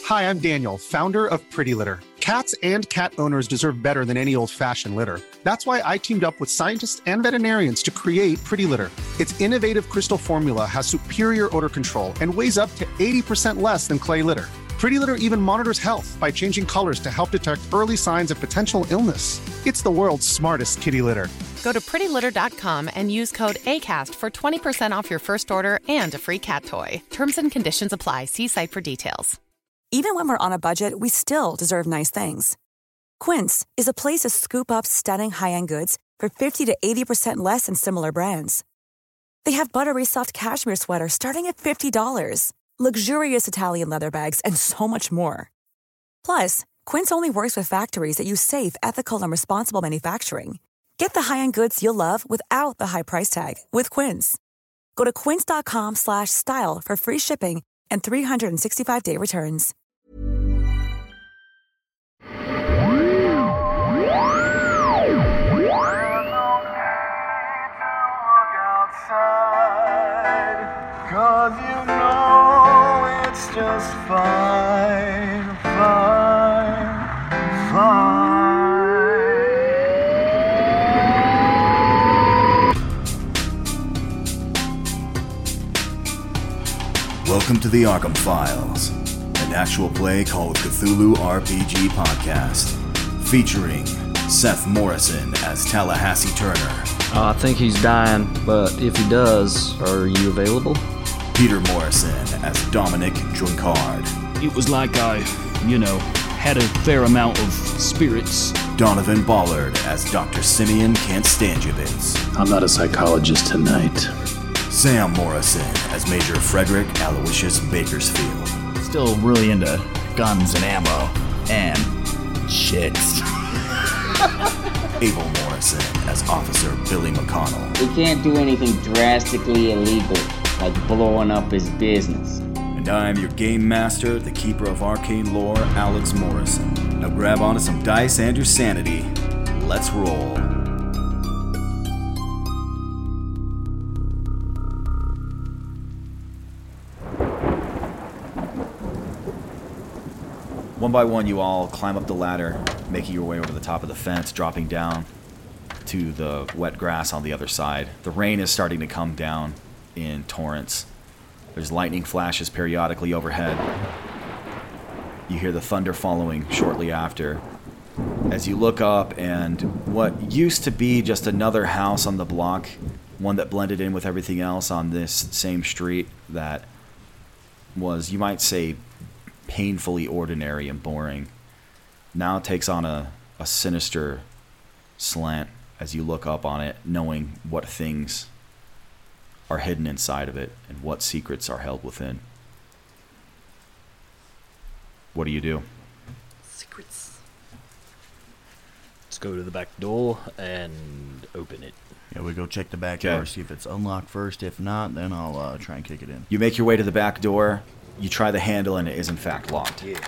Hi, I'm Daniel, founder of Pretty Litter. Cats and cat owners deserve better than any old-fashioned litter. That's why I teamed up with scientists and veterinarians to create Pretty Litter. Its innovative crystal formula has superior odor control and weighs up to 80% less than clay litter. Pretty Litter even monitors health by changing colors to help detect early signs of potential illness. It's the world's smartest kitty litter. Go to prettylitter.com and use code ACAST for 20% off your first order and a free cat toy. Terms and conditions apply. See site for details. Even when we're on a budget, we still deserve nice things. Quince is a place to scoop up stunning high-end goods for 50 to 80% less than similar brands. They have buttery soft cashmere sweaters starting at $50, luxurious Italian leather bags, and so much more. Plus, Quince only works with factories that use safe, ethical, and responsible manufacturing. Get the high-end goods you'll love without the high price tag with Quince. Go to quince.com/style for free shipping and 365-day returns. Cause you know it's just fine, fine, fine. Welcome to the Arkham Files, an actual play called Cthulhu RPG podcast, featuring Seth Morrison as Tallahassee Turner. I think he's dying, but if he does, are you available? Peter Morrison as Dominic Drunkard. It was like I, had a fair amount of spirits. Donovan Ballard as Dr. Simeon Kantstanjevitz. I'm not a psychologist tonight. Sam Morrison as Major Frederick Aloysius Bakersfield. Still really into guns and ammo and chicks. Abel Morrison as Officer Billy McConnell. We can't do anything drastically illegal, like blowing up his business. And I'm your game master, the keeper of arcane lore, Alex Morrison. Now grab onto some dice and your sanity. Let's roll. One by one, you all climb up the ladder, making your way over the top of the fence, dropping down to the wet grass on the other side. The rain is starting to come down in torrents. There's lightning flashes periodically overhead. You hear the thunder following shortly after. As you look up, and what used to be just another house on the block, one that blended in with everything else on this same street that was, you might say, painfully ordinary and boring, now takes on a sinister slant as you look up on it, knowing what things are hidden inside of it and what secrets are held within. What do you do? Secrets. Let's go to the back door and open it. Yeah, we go check the back door, see if it's unlocked first. If not, then I'll try and kick it in. You make your way to the back door. You try the handle, and it is in fact locked. Yeah,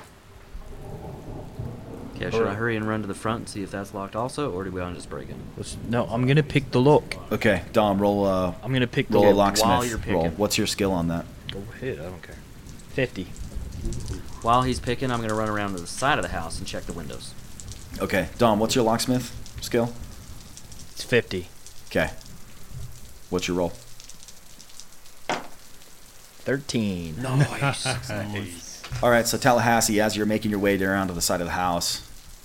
should I hurry and run to the front and see if that's locked also, or do we want to just break it? No, I'm gonna pick the lock. Okay, Dom, roll I'm gonna pick the roll a lock locksmith while you're picking. roll. What's your skill on that? Go ahead, I don't care. 50. While he's picking, I'm gonna run around to the side of the house and check the windows. Okay, Dom, what's your locksmith skill? It's 50. Okay. What's your roll? 13. Nice. All right, so Tallahassee, as you're making your way around to the side of the house,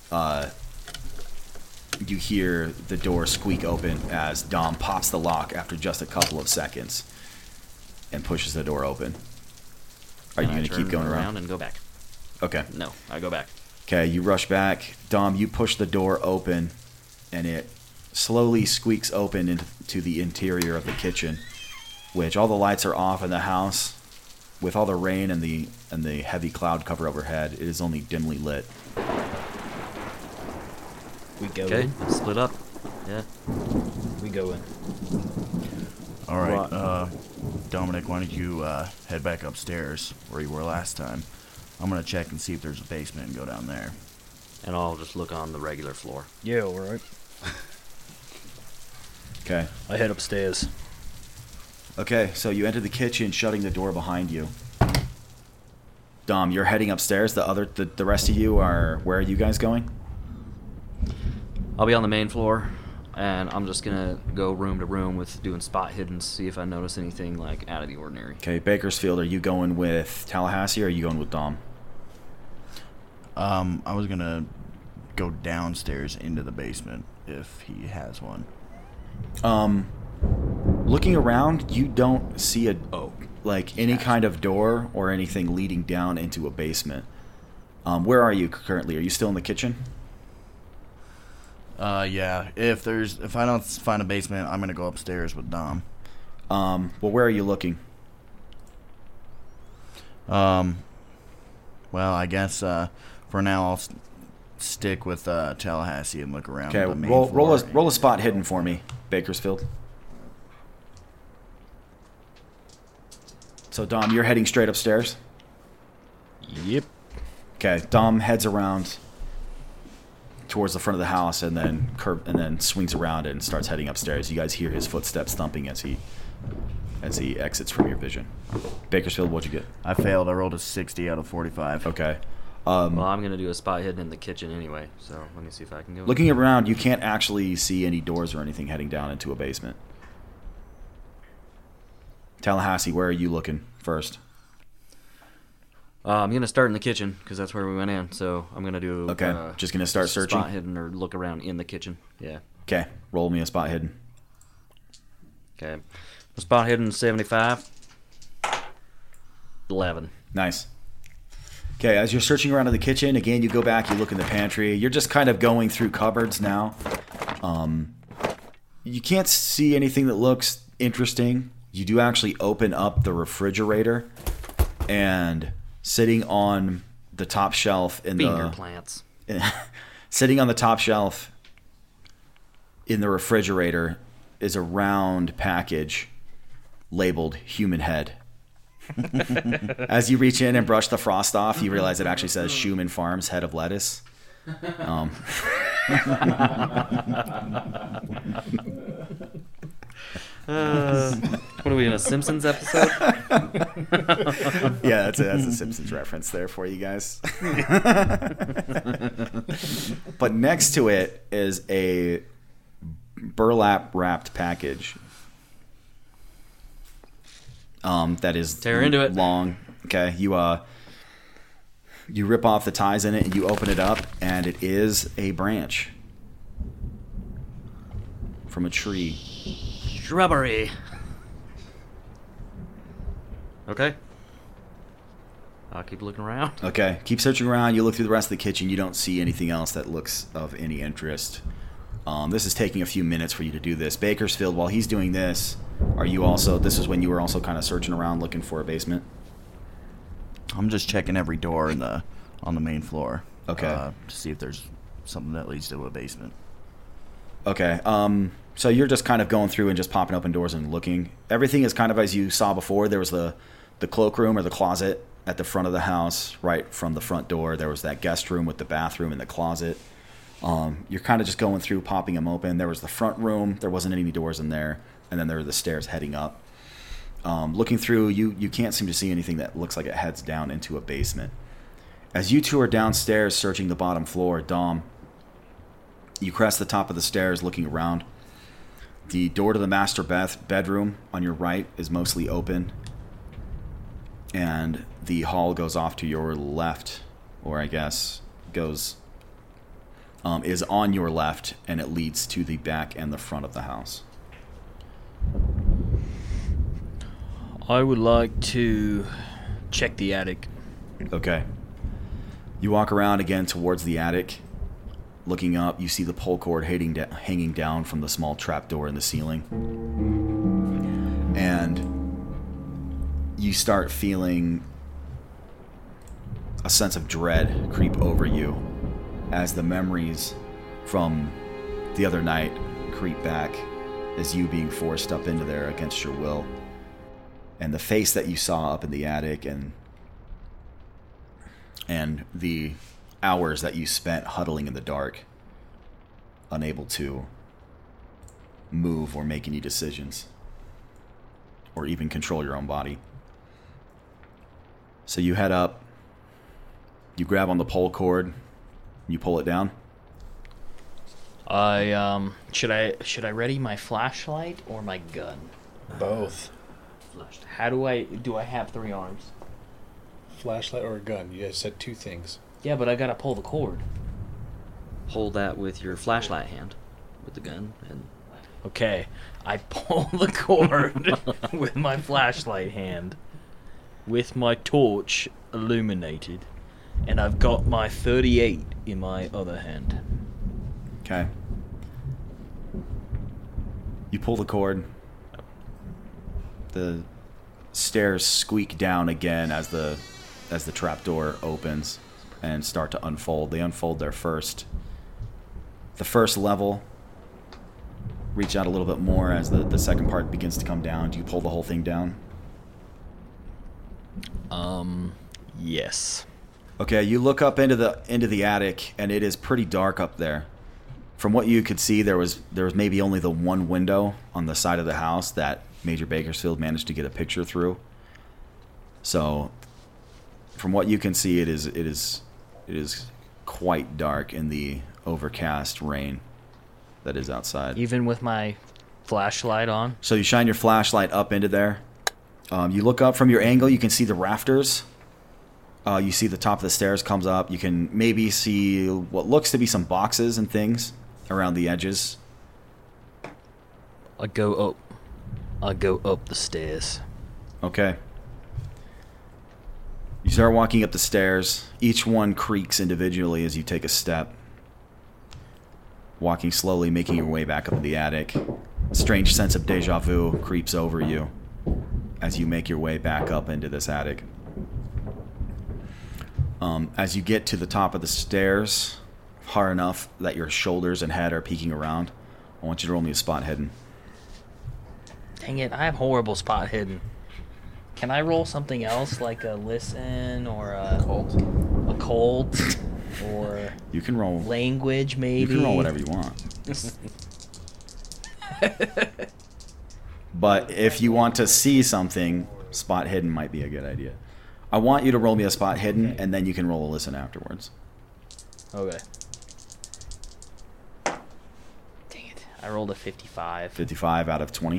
you hear the door squeak open as Dom pops the lock after just a couple of seconds and pushes the door open. Are you going to keep going around? And go back. Okay. No, I go back. Okay, you rush back. Dom, you push the door open, and it slowly squeaks open into the interior of the kitchen, which all the lights are off in the house. With all the rain and the heavy cloud cover overhead, it is only dimly lit. We go Okay, in. split up. Yeah. We go in. All right, Dominic, why don't you head back upstairs where you were last time? I'm going to check and see if there's a basement and go down there. And I'll just look on the regular floor. Yeah, all right. Okay. I head upstairs. Okay, so you enter the kitchen, shutting the door behind you. Dom, you're heading upstairs. The rest of you are, where are you guys going? I'll be on the main floor, and I'm just gonna go room to room with doing spot hidden, see if I notice anything like out of the ordinary. Okay, Bakersfield, are you going with Tallahassee or are you going with Dom? I was gonna go downstairs into the basement if he has one. Looking around, you don't see any kind of door or anything leading down into a basement. Where are you currently? Are you still in the kitchen? Yeah. If I don't find a basement, I'm gonna go upstairs with Dom. Well, where are you looking? Well, I guess for now I'll stick with Tallahassee and look around. Okay, the main roll a spot hidden for me, Bakersfield. So Dom, you're heading straight upstairs? Yep. Okay, Dom heads around towards the front of the house and then swings around and starts heading upstairs. You guys hear his footsteps thumping as he exits from your vision. Bakersfield, what'd you get? I failed. I rolled a 60 out of 45. Okay. Well, I'm going to do a spot hidden in the kitchen anyway, so let me see if I can do it. Looking around, you can't actually see any doors or anything heading down into a basement. Tallahassee, where are you looking first? I'm going to start in the kitchen because that's where we went in, so I'm going to do... Okay, just going to start searching? Spot hidden or look around in the kitchen, yeah. Okay, roll me a spot hidden. Okay. Spot hidden 75. 11. Nice. Okay, as you're searching around in the kitchen, again, you go back, you look in the pantry. You're just kind of going through cupboards now. You can't see anything that looks interesting. You do actually open up the refrigerator, and sitting on the top shelf Finger plants. Sitting on the top shelf in the refrigerator is a round package labeled human head. As you reach in and brush the frost off, you realize it actually says Schumann Farms head of lettuce. What are we in, a Simpsons episode? Yeah, that's a Simpsons reference there for you guys. But next to it is a burlap wrapped package. That is tear into it. Long. Okay, you rip off the ties in it and you open it up, and it is a branch from a tree. Shrubbery. Okay. I'll keep looking around. Okay, keep searching around. You look through the rest of the kitchen. You don't see anything else that looks of any interest. This is taking a few minutes for you to do this. Bakersfield, while he's doing this, this is when you were also kind of searching around looking for a basement? I'm just checking every door on the main floor. Okay. To see if there's something that leads to a basement. Okay. So you're just kind of going through and just popping open doors and looking. Everything is kind of as you saw before. There was the cloakroom or the closet at the front of the house, right from the front door. There was that guest room with the bathroom and the closet. You're kind of just going through, popping them open. There was the front room. There wasn't any doors in there. And then there were the stairs heading up. Looking through, you can't seem to see anything that looks like it heads down into a basement. As you two are downstairs searching the bottom floor, Dom, you crest the top of the stairs looking around. The door to the master bedroom on your right is mostly open. And the hall goes off to your left, or I guess is on your left, and it leads to the back and the front of the house. I would like to check the attic. Okay. You walk around again towards the attic. Looking up, you see the pole cord hanging down from the small trapdoor in the ceiling. And you start feeling a sense of dread creep over you as the memories from the other night creep back as you being forced up into there against your will. And the face that you saw up in the attic and the hours that you spent huddling in the dark, unable to move or make any decisions or even control your own body. So you head up You grab on the pole cord. You pull it down. Should I ready my flashlight or my gun? Both. How do I have 3 arms? Flashlight or a gun? You guys said 2 things. Yeah, but I gotta pull the cord. Hold that with your flashlight hand, with the gun, and Okay, I pull the cord with my flashlight hand, with my torch illuminated, and I've got my 38 in my other hand. Okay. You pull the cord. The stairs squeak down again as the trapdoor opens and start to unfold. They unfold the first level. Reach out a little bit more as the second part begins to come down. Do you pull the whole thing down? Yes. Okay, you look up into the attic, and it is pretty dark up there. From what you could see, there was maybe only the one window on the side of the house that Major Bakersfield managed to get a picture through. So, from what you can see, it is quite dark in the overcast rain that is outside. Even with my flashlight on? So you shine your flashlight up into there. You look up from your angle, you can see the rafters. You see the top of the stairs comes up. You can maybe see what looks to be some boxes and things around the edges. I go up the stairs. Okay. You start walking up the stairs. Each one creaks individually as you take a step. Walking slowly, making your way back up to the attic. A strange sense of deja vu creeps over you as you make your way back up into this attic. As you get to the top of the stairs, far enough that your shoulders and head are peeking around, I want you to roll me a spot hidden. Dang it, I have horrible spot hidden. Can I roll something else, like a listen or a occult, or you can roll language, maybe? You can roll whatever you want. But if you want to see something, spot hidden might be a good idea. I want you to roll me a spot hidden, and then you can roll a listen afterwards. Okay. Dang it. I rolled a 55. 55 out of 20?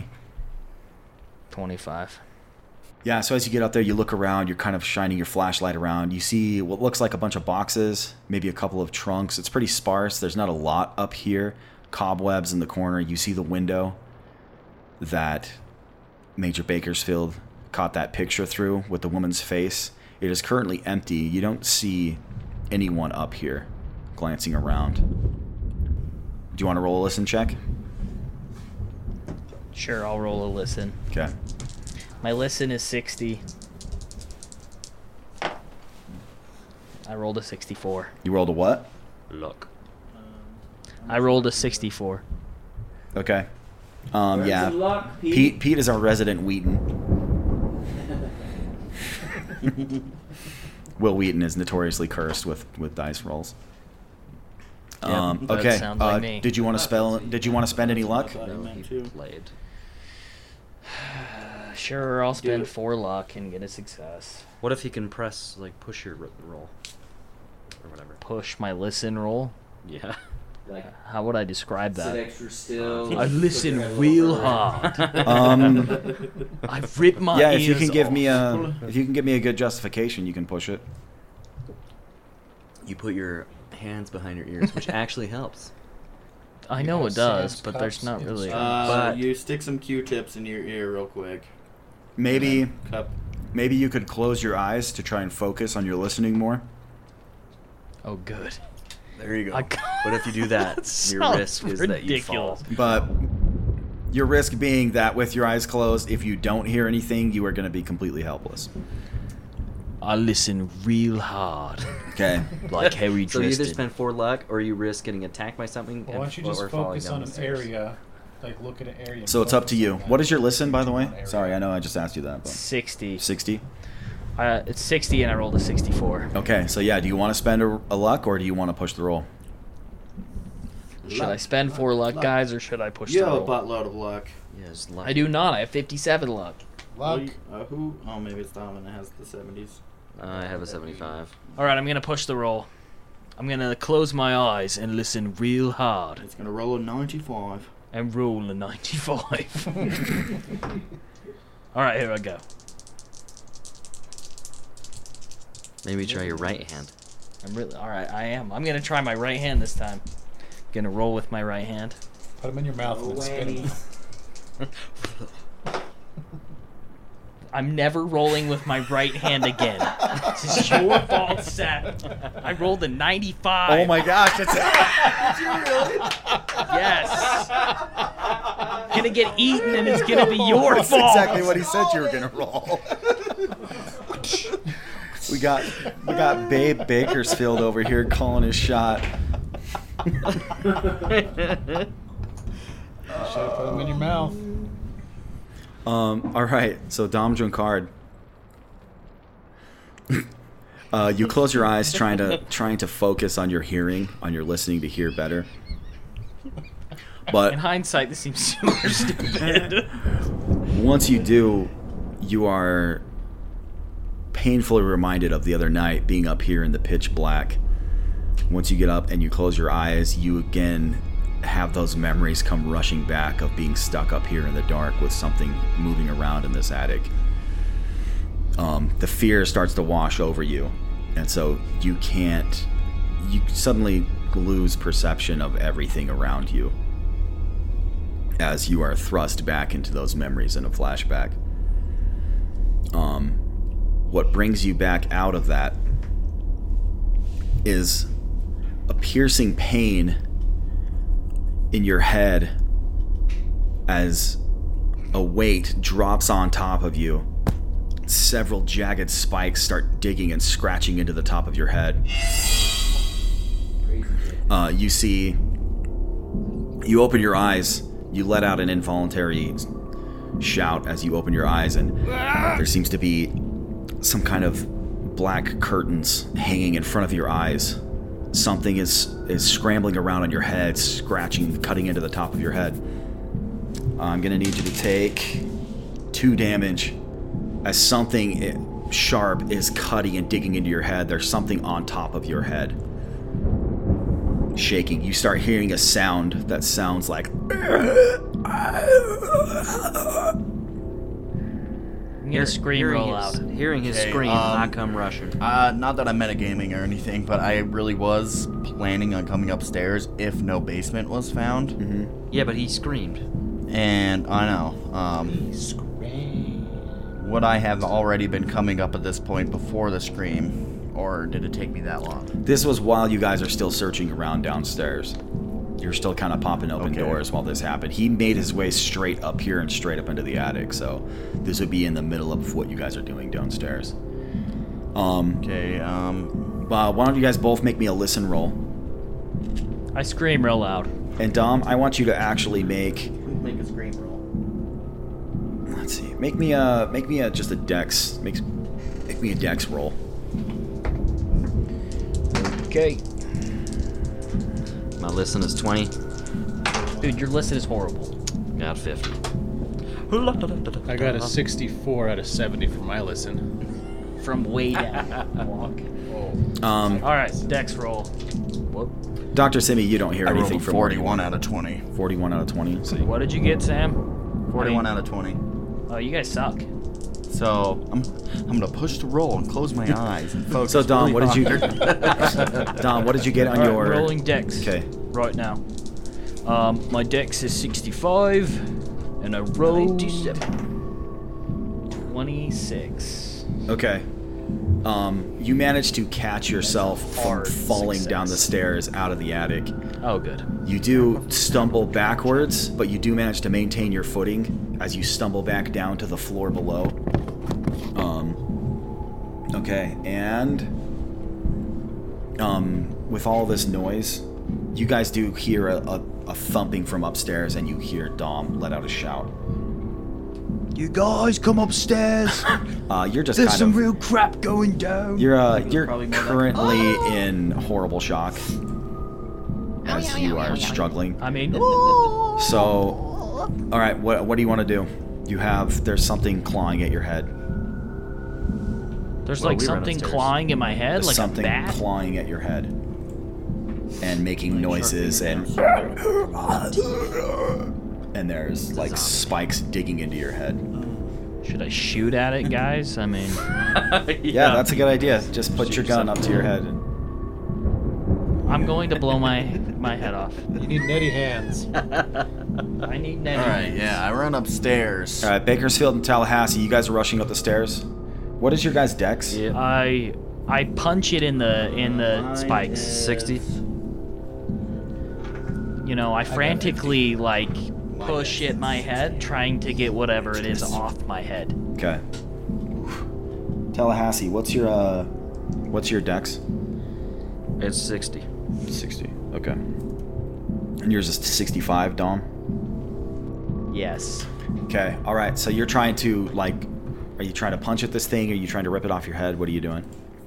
25. Yeah, so as you get up there, you look around, you're kind of shining your flashlight around. You see what looks like a bunch of boxes, maybe a couple of trunks. It's pretty sparse. There's not a lot up here. Cobwebs in the corner. You see the window that Major Bakersfield caught that picture through with the woman's face. It is currently empty. You don't see anyone up here glancing around. Do you want to roll a listen check? Sure, I'll roll a listen. Okay. My listen is 60. I rolled a 64. You rolled a what? Luck. I rolled a 64. Okay. Yeah. Luck, Pete is our resident Wheaton. Will Wheaton is notoriously cursed with dice rolls. Okay. Sounds like me. Did you want to spend any luck? No, he played. Sure, I'll spend 4 luck and get a success. What if you can push your roll? Or whatever. Push my listen roll? Yeah. Like, how would I describe that? Sit extra still. I listen real hard. I've ripped my ears if you can give off. me a good justification, you can push it. You put your hands behind your ears, which actually helps. I know it does, but there's not really. But you stick some Q-tips in your ear real quick. Maybe you could close your eyes to try and focus on your listening more. Oh, good. There you go. But if you do that, your risk is that you fall. But your risk being that with your eyes closed, if you don't hear anything, you are going to be completely helpless. I listen real hard. Okay. Like Harry So you either Dresden. spend 4 luck, or you risk getting attacked by something. Well, why don't you just focus on an area, like look at an area. So it's up to you. What is your listen, by the way? Sorry, I know I just asked you that. But 60. 60? It's 60 and I rolled a 64. Okay, so yeah, do you want to spend a luck or do you want to push the roll? Should I spend 4 luck, guys, or should I push You the have a roll? buttload of luck. Yes, luck. I do not. I have 57 luck. Luck. Who? Oh, maybe it's Domin that has the 70s. I have a 75. All right, I'm gonna push the roll. I'm gonna close my eyes and listen real hard. It's gonna roll a 95. And roll a 95. All right, here I go. Maybe try your right hand. All right, I am. I'm gonna try my right hand this time. Gonna roll with my right hand. Put them in your mouth and spin them. I'm never rolling with my right hand again. This is your fault, Seth. I rolled a 95. Oh my gosh, it's Did you really? Yes. Gonna get eaten and it's gonna be your That's fault. exactly what he said you were gonna roll. We got Babe Bakersfield over here calling his shot. You should have put them in your mouth. All right, so Dom Drunkard. You close your eyes, trying to focus on your hearing, on your listening to hear better. But in hindsight, this seems super stupid. Once you do, you are painfully reminded of the other night being up here in the pitch black. Once you get up and you close your eyes, you again have those memories come rushing back of being stuck up here in the dark with something moving around in this attic. The fear starts to wash over you, and so you suddenly lose perception of everything around you as you are thrust back into those memories in a flashback. What brings you back out of that is a piercing pain in your head as a weight drops on top of you. Several jagged spikes start digging and scratching into the top of your head. You open your eyes, you let out an involuntary shout as you open your eyes, and there seems to be some kind of black curtains hanging in front of your eyes. Something is scrambling around on your head, scratching, cutting into the top of your head. I'm gonna need you to take 2 damage as something sharp is cutting and digging into your head. There's something on top of your head, shaking. You start hearing a sound that sounds like... I'm gonna scream real loud. Hearing his scream, I come rushing. Not that I'm metagaming or anything, but I really was planning on coming upstairs if no basement was found. Mm-hmm. Yeah, but he screamed. And I know. Would I have already been coming up at this point before the scream, or did it take me that long? This was while you guys are still searching around downstairs. You're still kind of popping open doors while this happened. He made his way straight up here and straight up into the attic, so this would be in the middle of what you guys are doing downstairs. Why don't you guys both make me a listen roll? I scream real loud. And Dom, I want you to actually make a scream roll. Let's see. Make me a just a dex. Make me a dex roll. Okay. My listen is 20. Dude, your listen is horrible. Got 50. I got a 64 out of 70 for my listen. From way down. Walk. Alright, dex roll. Whoop. Dr. Simi, you don't hear anything from 41 out of 20. 41 out of 20. So what did you get, Sam? 41 out of 20. Oh, you guys suck. So I'm gonna push the roll and close my eyes and focus. So Dom, really what did you hard. Dom, what did you get on your rolling dex? Okay. Right now. My dex is 65 and I rolled 26. Okay. You managed to catch yourself from falling down the stairs out of the attic. Oh, good. You do stumble backwards, but you do manage to maintain your footing as you stumble back down to the floor below. Okay, and with all this noise, you guys do hear a thumping from upstairs, and you hear Dom let out a shout. You guys come upstairs. You're just There's kind some of, real crap going down. You're currently in horrible shock as you are struggling. I mean, so, all right, what do you want to do? There's something clawing at your head. There's like something clawing in my head, There's like something a bat. clawing at your head and making noises, and there's like spikes digging into your head. Should I shoot at it, guys? I mean, yeah, that's a good idea. Just put your gun up to your head. I'm going to blow my head off. You need netty hands. I need netty. All right, yeah, I run upstairs. All right, Bakersfield and Tallahassee, you guys are rushing up the stairs. What is your guys' dex? Yeah. I punch it in the spikes. 60. You know, I frantically like push at my head, trying to get whatever it is off my head. Okay. Tallahassee, what's your dex? It's 60. 60. Okay. And yours is 65, Dom? Yes. Okay. All right. So you're trying to are you trying to punch at this thing? Or are you trying to rip it off your head? What are you doing?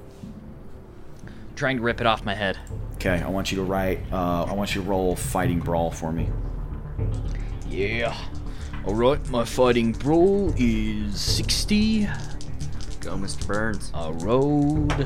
Trying to rip it off my head. Okay. I want you to roll fighting brawl for me. Yeah. Alright, my fighting brawl is 60. Go, Mr. Burns. I rolled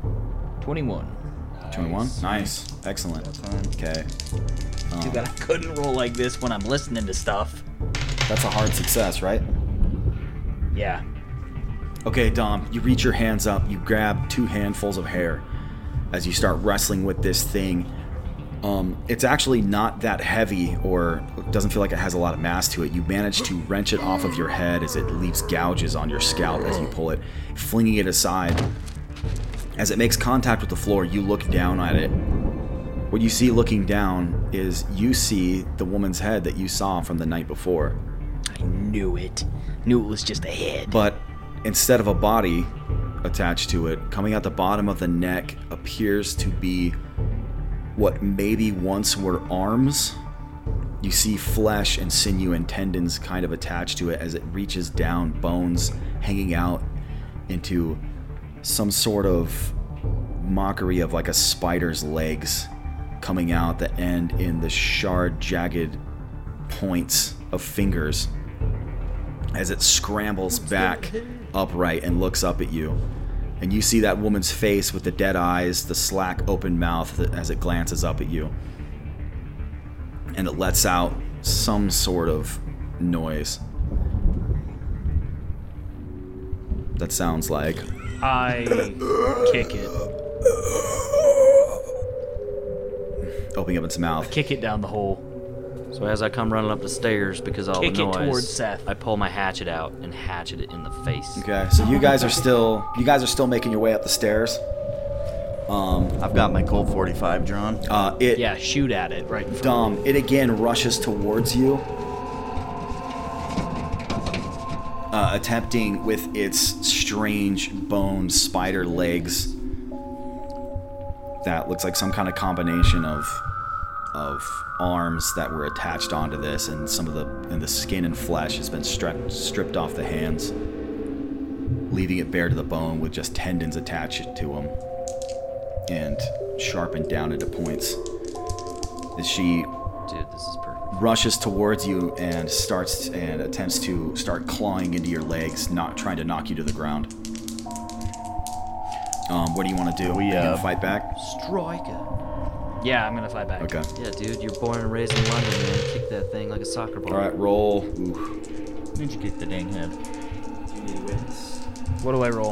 21. 21? Nice. Excellent. Okay. Too bad I couldn't roll like this when I'm listening to stuff. That's a hard success, right? Yeah. Okay, Dom, you reach your hands up, you grab 2 handfuls of hair as you start wrestling with this thing. It's actually not that heavy, or doesn't feel like it has a lot of mass to it. You manage to wrench it off of your head as it leaves gouges on your scalp as you pull it, flinging it aside. As it makes contact with the floor, you look down at it. What you see looking down is you see the woman's head that you saw from the night before. I knew it. Knew it was just a head. But instead of a body attached to it, coming out the bottom of the neck appears to be what maybe once were arms. You see flesh and sinew and tendons kind of attached to it as it reaches down, bones hanging out into some sort of mockery of like a spider's legs coming out that end in the shard, jagged points of fingers as it scrambles back upright and looks up at you. And you see that woman's face with the dead eyes, the slack open mouth as it glances up at you. And it lets out some sort of noise. That sounds like... I kick it. Opening up its mouth. Kick it down the hole. So as I come running up the stairs, because of all the Kick it noise, towards Seth. I pull my hatchet out and hatchet it in the face. Okay, so you guys are still making your way up the stairs. I've got my Colt 45 drawn. Yeah, shoot at it right in front. Dom, it again rushes towards you, attempting with its strange bone spider legs. That looks like some kind of combination of arms that were attached onto this, and the skin and flesh has been stripped off the hands, leaving it bare to the bone with just tendons attached to them and sharpened down into points. As she this is perfect. Rushes towards you and attempts to start clawing into your legs, not trying to knock you to the ground. What do you want to do? You gonna fight back? Striker. Yeah, I'm gonna fight back. Okay. Yeah, dude, you're born and raised in London, man. Kick that thing like a soccer ball. All right, roll. Ooh. Why did you kick the dang head? What do I roll?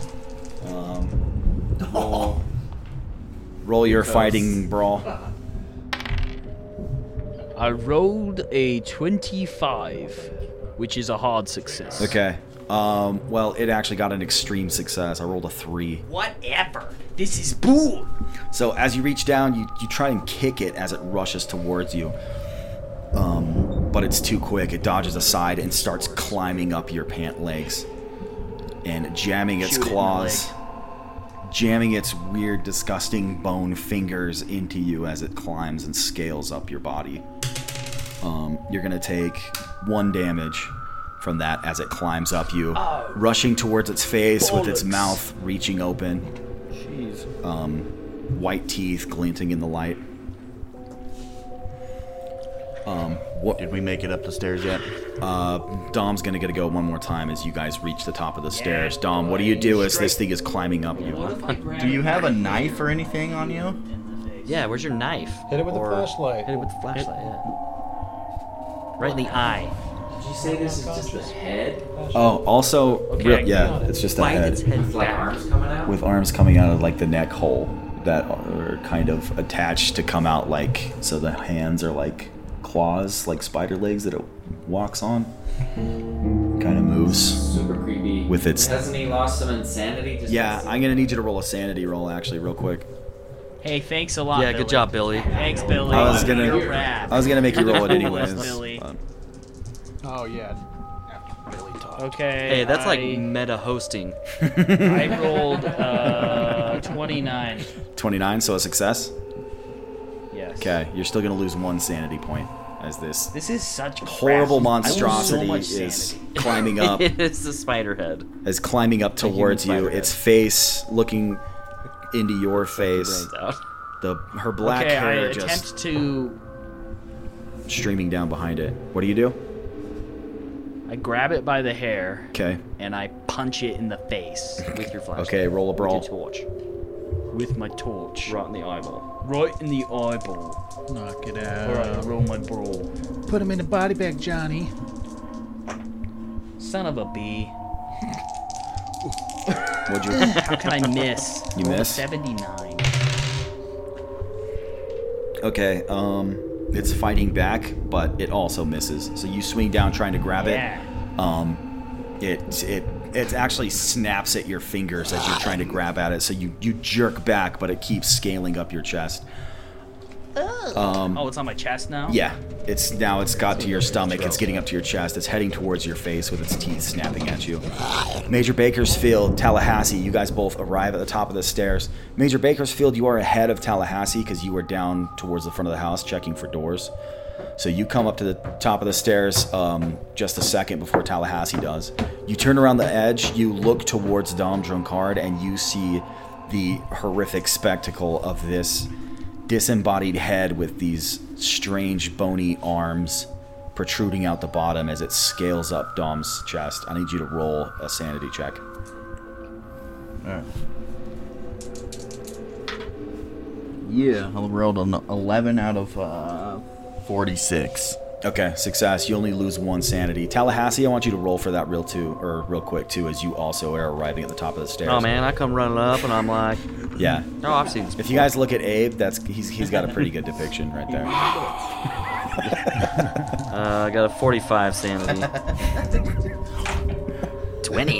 Roll your fighting brawl. I rolled a 25, which is a hard success. Okay. Well, it actually got an extreme success. I rolled a 3. Whatever. This is bull. So as you reach down, you try and kick it as it rushes towards you. But it's too quick. It dodges aside and starts climbing up your pant legs and jamming its claws, jamming its weird, disgusting bone fingers into you as it climbs and scales up your body. You're going to take 1 damage from that as it climbs up you, rushing towards its face with its mouth reaching open. Jeez. White teeth glinting in the light. Did we make it up the stairs yet? Dom's gonna get to go one more time as you guys reach the top of the stairs. Dom, what do you do as this thing is climbing up you? Do you have a knife or anything on you? Yeah, where's your knife? Hit it with the flashlight. Hit it with the flashlight, yeah. Right in the eye. Did you say this is just the head? Oh, also, Okay. yeah, it's just a Bite head. its head Like back. arms coming out? With arms coming out of like the neck hole that are kind of attached to come out like, so the hands are like claws, like spider legs that it walks on. Kind of moves. Super creepy. With its. Hasn't he lost some insanity? Just Yeah, I'm gonna need you to roll a sanity roll actually, real quick. Hey, thanks a lot. Yeah, Billy. good job, Billy. Thanks, Billy. I was gonna make you roll it anyways. Billy. Oh, yeah. After Billy talked. Okay. Hey, that's like meta hosting. I rolled 29. 29, so a success. Yes. Okay, you're still gonna lose 1 sanity point as this. This is such horrible crap. I lose monstrosity so much is sanity. climbing up. It's the spider head. Is climbing up towards you. Its face looking into your face. Her black Okay, hair I just attempt to. streaming down behind it. What do you do? I grab it by the hair. Okay. And I punch it in the face with your flashlight. Okay, roll a brawl. With your torch. With my torch. Right in the eyeball. Right in the eyeball. Knock it out. Alright, I roll my brawl. Put him in a body bag, Johnny. Son of a bee. What'd you? How can I miss? You Roll a miss? 79. Okay, it's fighting back, but it also misses. So you swing down trying to grab it. It actually snaps at your fingers as you're trying to grab at it. So you jerk back, but it keeps scaling up your chest. Oh, it's on my chest now? Yeah, it's got to your stomach. It's getting up to your chest. It's heading towards your face with its teeth snapping at you. Major Bakersfield, Tallahassee, you guys both arrive at the top of the stairs. Major Bakersfield, you are ahead of Tallahassee because you were down towards the front of the house checking for doors. So you come up to the top of the stairs just a second before Tallahassee does. You turn around the edge, you look towards Dom Drunkard, and you see the horrific spectacle of this disembodied head with these strange bony arms protruding out the bottom as it scales up Dom's chest. I need you to roll a sanity check. Alright. Yeah, I rolled an 11 out of 46. Okay, success. You only lose 1 sanity. Tallahassee, I want you to roll for that real quick too, as you also are arriving at the top of the stairs. Oh man, I come running up and I'm like, yeah. Oh, I've seen this If you guys look at Abe, he's got a pretty good depiction right there. I got a 45 sanity. 20.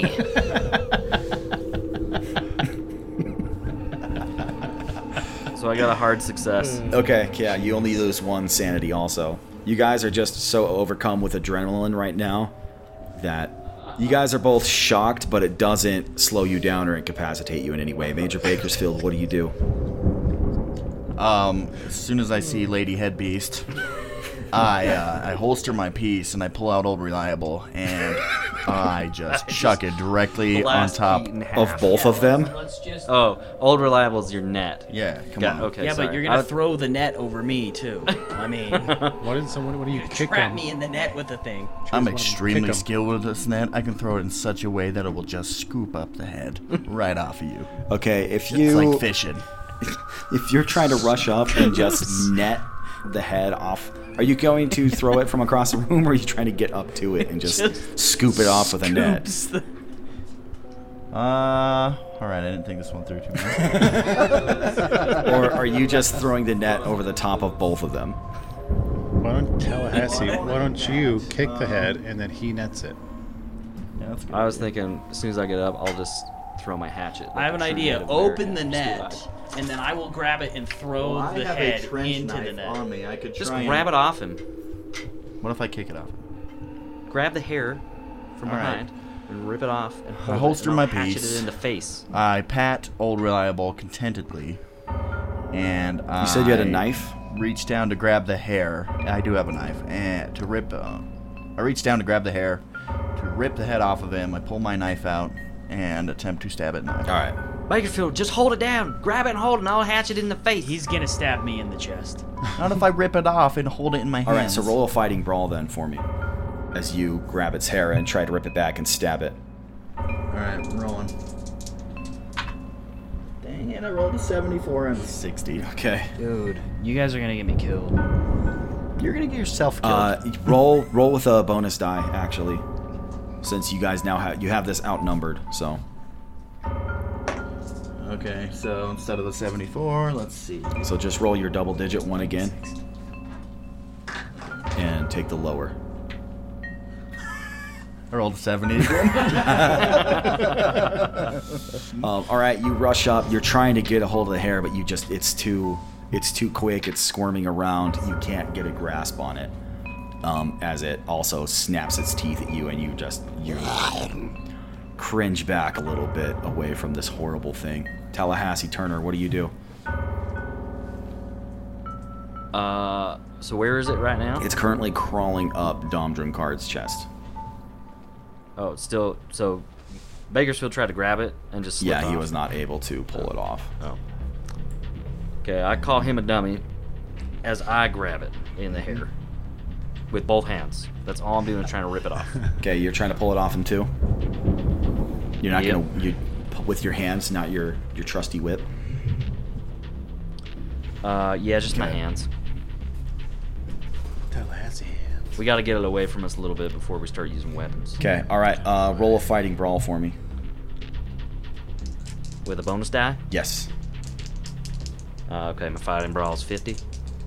So I got a hard success. Okay, yeah, you only lose 1 sanity also. You guys are just so overcome with adrenaline right now that you guys are both shocked, but it doesn't slow you down or incapacitate you in any way. Major Bakersfield, what do you do? As soon as I see Lady Headbeast, I holster my piece and I pull out Old Reliable and I just chuck it directly on top of both of them. Oh, Old Reliable is your net. Yeah, come on. Okay, yeah, sorry. but you're gonna throw the net over me too. I mean, what do you kick trap him? me in the net with the thing? I'm extremely skilled with this net. I can throw it in such a way that it will just scoop up the head right off of you. Okay, if It's you like fishing. If you're trying to rush up and just net the head off, are you going to throw it from across the room, or are you trying to get up to it and just scoop it off with a net? Alright, I didn't think this one through too much. Or are you just throwing the net over the top of both of them? Why don't you kick the head and then he nets it? Yeah, that's good. I was thinking, as soon as I get up, I'll just throw my hatchet. I have an idea. Open the net, and then I will grab it and throw the head into the net. On me. I could Just try grab it off him. What if I kick it off? Grab the hair from All right. behind and rip it off. And hold I holster it, and my I'll hatchet piece. it in the face. I pat Old Reliable contentedly, and You said you had a knife? Reach down to grab the hair. I do have a knife, and to rip. I reach down to grab the hair, to rip the head off of him. I pull my knife out and attempt to stab it in the eye. All right. Bakersfield, just hold it down. Grab it and hold it, and I'll hatch it in the face. He's gonna stab me in the chest. Not if I rip it off and hold it in my hands. All right, so roll a fighting brawl then for me, as you grab its hair and try to rip it back and stab it. All right, I'm rolling. Dang it! I rolled a 74 and a 60. Okay. Dude, you guys are gonna get me killed. You're gonna get yourself killed. Roll with a bonus die, actually, since you guys now have this outnumbered. So. Okay, so instead of the 74, let's see. So just roll your double-digit one again, and take the lower. I rolled a 70 again. All right, you rush up. You're trying to get a hold of the hair, but it's too quick. It's squirming around. You can't get a grasp on it. As it also snaps its teeth at you, and you cringe back a little bit away from this horrible thing. Tallahassee, Turner, what do you do? So where is it right now? It's currently crawling up Dom Drunkard's chest. Oh, it's still... So, Bakersfield tried to grab it and just slip Yeah, he off. was not able to pull it off. Oh. Okay, I call him a dummy as I grab it in the hair. With both hands. That's all I'm doing is trying to rip it off. Okay, you're trying to pull it off him too? You're not Yep. with your hands, not your trusty whip? Yeah, just my hands. Tallahassee hands. We gotta get it away from us a little bit before we start using weapons. Okay, alright, roll a fighting brawl for me. With a bonus die? Yes. Okay, my fighting brawl is 50.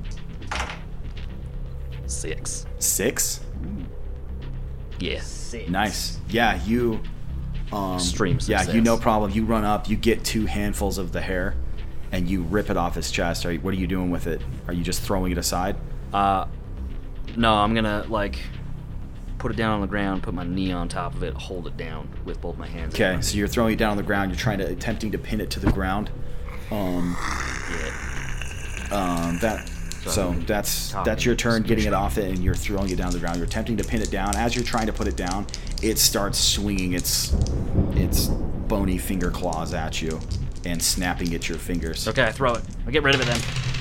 6. 6? Yeah. 6. Nice. Yeah, you... Stream success. Yeah, you no problem. You run up, you get 2 handfuls of the hair, and you rip it off his chest. What are you doing with it? Are you just throwing it aside? No, I'm gonna, put it down on the ground, put my knee on top of it, hold it down with both my hands. Okay, so you're throwing it down on the ground. You're attempting to pin it to the ground. That's your turn getting it off it, and you're throwing it down the ground. You're attempting to pin it down. As you're trying to put it down, it starts swinging its bony finger claws at you and snapping at your fingers. Okay, I throw it. I get rid of it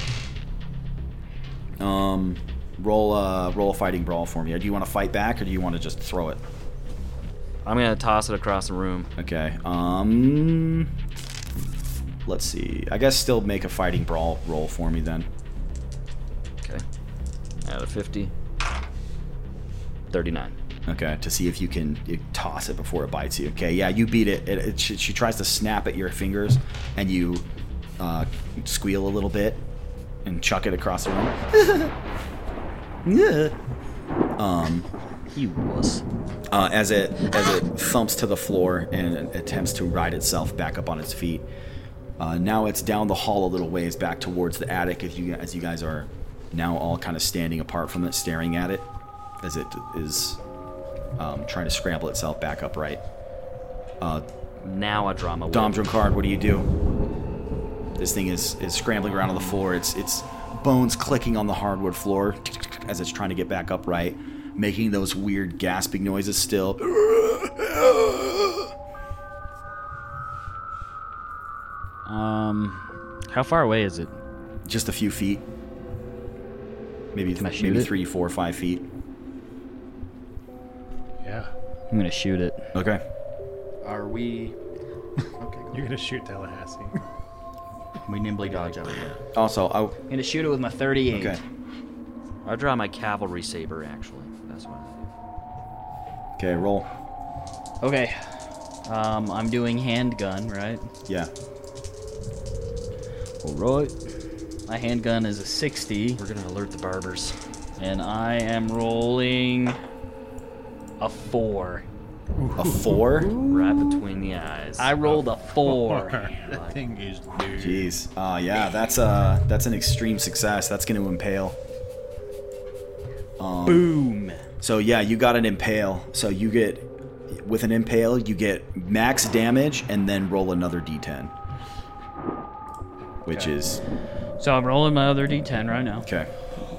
then. Roll a fighting brawl for me. Do you want to fight back, or do you want to just throw it? I'm gonna toss it across the room. Okay. Let's see. I guess still make a fighting brawl roll for me then. Okay. Out of 50. 39. Okay, to see if you can toss it before it bites you. Okay, yeah, you beat it. She tries to snap at your fingers, and you squeal a little bit and chuck it across the room. He was. As it thumps to the floor and attempts to ride itself back up on its feet. Now it's down the hall a little ways back towards the attic. As you guys are now all kind of standing apart from it, staring at it, as it is trying to scramble itself back upright. Now I draw my whip. Dom Drunkard, what do you do? This thing is scrambling around on the floor. Its bones clicking on the hardwood floor as it's trying to get back upright, making those weird gasping noises still. How far away is it? Just a few feet. Maybe 3, 4, 5 feet. Yeah. I'm gonna shoot it. Okay. Are we... Okay. You're gonna shoot Tallahassee. We nimbly dodge out of here. Also, I'm gonna shoot it with my 38. Okay. I draw my cavalry saber, actually. That's what I Okay, roll. Okay. I'm doing handgun, right? Yeah. Alright. My handgun is a 60. We're gonna alert the barbers. And I am rolling a 4. A 4? Right between the eyes. I rolled a 4. That thing is dude. Jeez. Yeah, that's an extreme success. That's going to impale. Boom. So yeah, you got an impale. So you get, with an impale, you get max damage and then roll another d10. Which is... So I'm rolling my other d10 right now. Okay.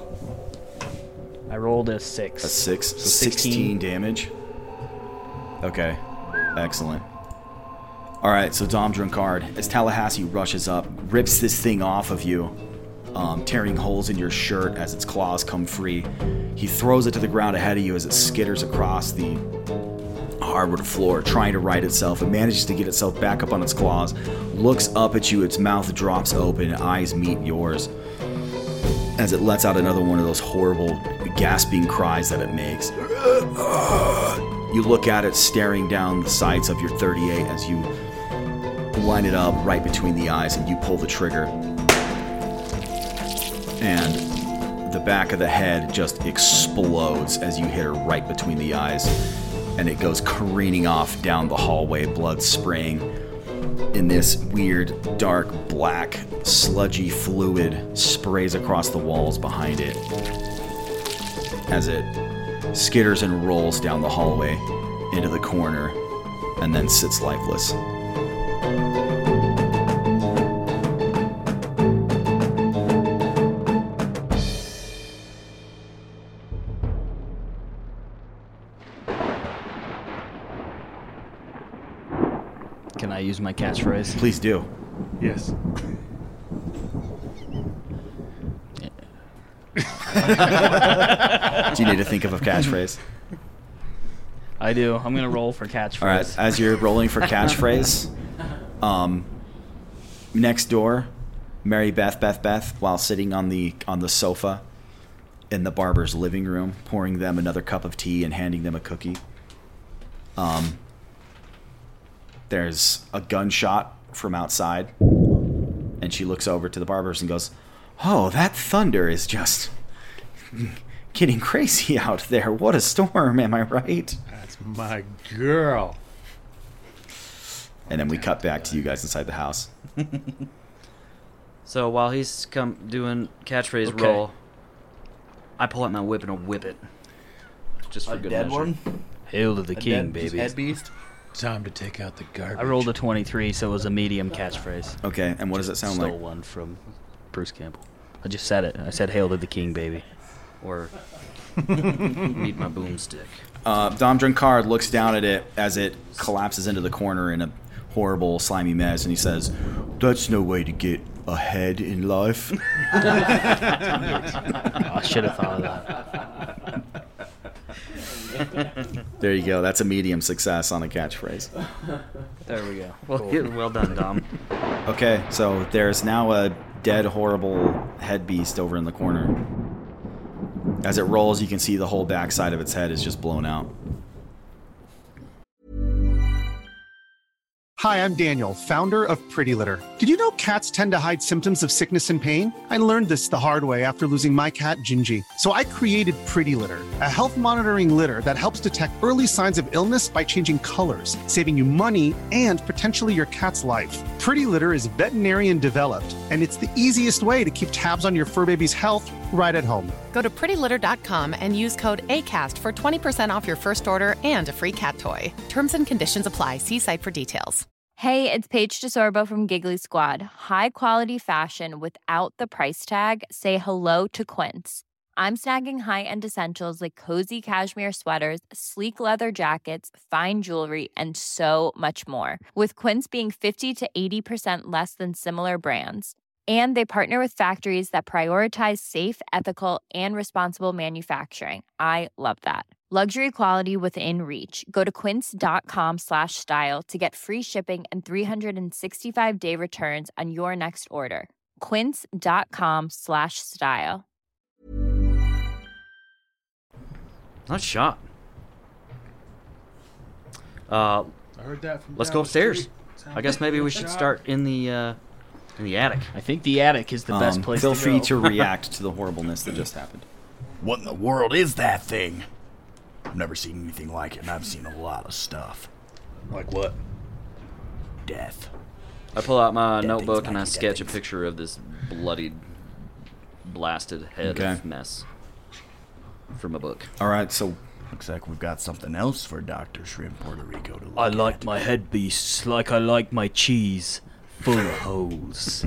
I rolled a 6. A 6? So 16 damage. Okay. Excellent. All right, so Dom Drunkard, as Tallahassee rushes up, rips this thing off of you, tearing holes in your shirt as its claws come free. He throws it to the ground ahead of you as it skitters across the hardwood floor, trying to right itself. It manages to get itself back up on its claws, looks up at you, its mouth drops open, eyes meet yours, as it lets out another one of those horrible gasping cries that it makes. You look at it staring down the sights of your 38 as you line it up right between the eyes and you pull the trigger. And the back of the head just explodes as you hit her right between the eyes. And it goes careening off down the hallway, blood spraying in this weird, dark, black, sludgy fluid sprays across the walls behind it as it skitters and rolls down the hallway into the corner and then sits lifeless. Can I use my catchphrase? Please do. Yes. Do you need to think of a catchphrase? I do. I'm going to roll for catchphrase. All right, as you're rolling for catchphrase, next door, Mary Beth, while sitting on the sofa in the barber's living room, pouring them another cup of tea and handing them a cookie. There's a gunshot from outside, and she looks over to the barbers and goes, "Oh, that thunder is just getting crazy out there. What a storm, am I right?" That's my girl. And then we cut back to you guys inside the house. So while he's doing catchphrase roll, I pull out my whip and I'll whip it. Just for good measure. Hail to the king, baby. Head beast? Time to take out the garbage. I rolled a 23, so it was a medium catchphrase. Okay, and what does it sound Stole like? one from Bruce Campbell. I just said it. I said hail to the king, baby. Or meet my boomstick. Dom Drunkard looks down at it as it collapses into the corner in a horrible, slimy mess, and he says, "That's no way to get ahead in life." I should have thought of that. There you go. That's a medium success on a catchphrase. There we go. Well done, Dom. Okay, so there's now a dead, horrible head beast over in the corner. As it rolls, you can see the whole backside of its head is just blown out. Hi, I'm Daniel, founder of Pretty Litter. Did you know cats tend to hide symptoms of sickness and pain? I learned this the hard way after losing my cat, Gingy. So I created Pretty Litter, a health monitoring litter that helps detect early signs of illness by changing colors, saving you money and potentially your cat's life. Pretty Litter is veterinarian developed, and it's the easiest way to keep tabs on your fur baby's health right at home. Go to prettylitter.com and use code ACAST for 20% off your first order and a free cat toy. Terms and conditions apply. See site for details. Hey, it's Paige DeSorbo from Giggly Squad. High quality fashion without the price tag. Say hello to Quince. I'm snagging high-end essentials like cozy cashmere sweaters, sleek leather jackets, fine jewelry, and so much more. With Quince being 50 to 80% less than similar brands. And they partner with factories that prioritize safe, ethical, and responsible manufacturing. I love that. Luxury quality within reach. Go to quince.com/style to get free shipping and 365-day returns on your next order. Quince.com/style. Not shot. I heard that from let's down go the upstairs. street. I guess maybe we should start in the attic. I think the attic is the best place Feel to free go. to react to the horribleness that just happened. What in the world is that thing? I've never seen anything like it, and I've seen a lot of stuff. Like what? Death. I pull out my Dead notebook things, and I Mikey, dead sketch a things. picture of this bloodied, blasted head Okay. of mess from a book. All right, so looks like we've got something else for Dr. Shrimp Puerto Rico to look I at. like my head beasts like I like my cheese, full of holes.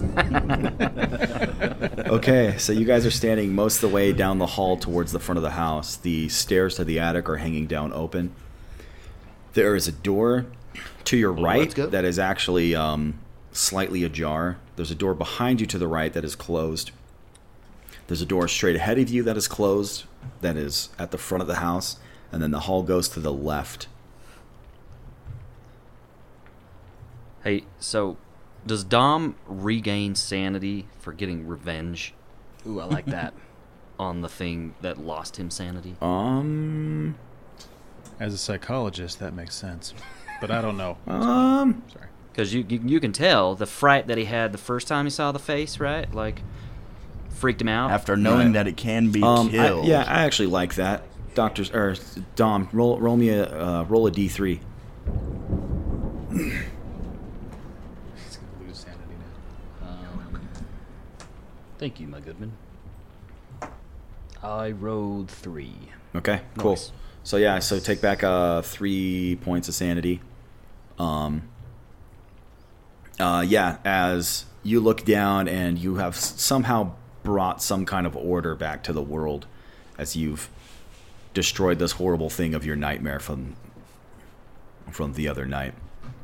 Okay, so you guys are standing most of the way down the hall towards the front of the house. The stairs to the attic are hanging down open. There is a door To your right, let's go. that is actually slightly ajar. There's a door behind you to the right that is closed. There's a door straight ahead of you that is closed, that is at the front of the house, and then the hall goes to the left. Hey, so does Dom regain sanity for getting revenge? Ooh, I like that. On the thing that lost him sanity? As a psychologist, that makes sense. But I don't know. Sorry. Because you can tell the fright that he had the first time he saw the face, right? Like, freaked him out. After knowing that it can be killed. I actually like that. Dom, roll me roll a d3. Thank you, my goodman. I rolled 3. Okay, cool. Nice. So take back 3 points of sanity. As you look down and you have somehow brought some kind of order back to the world as you've destroyed this horrible thing of your nightmare from the other night.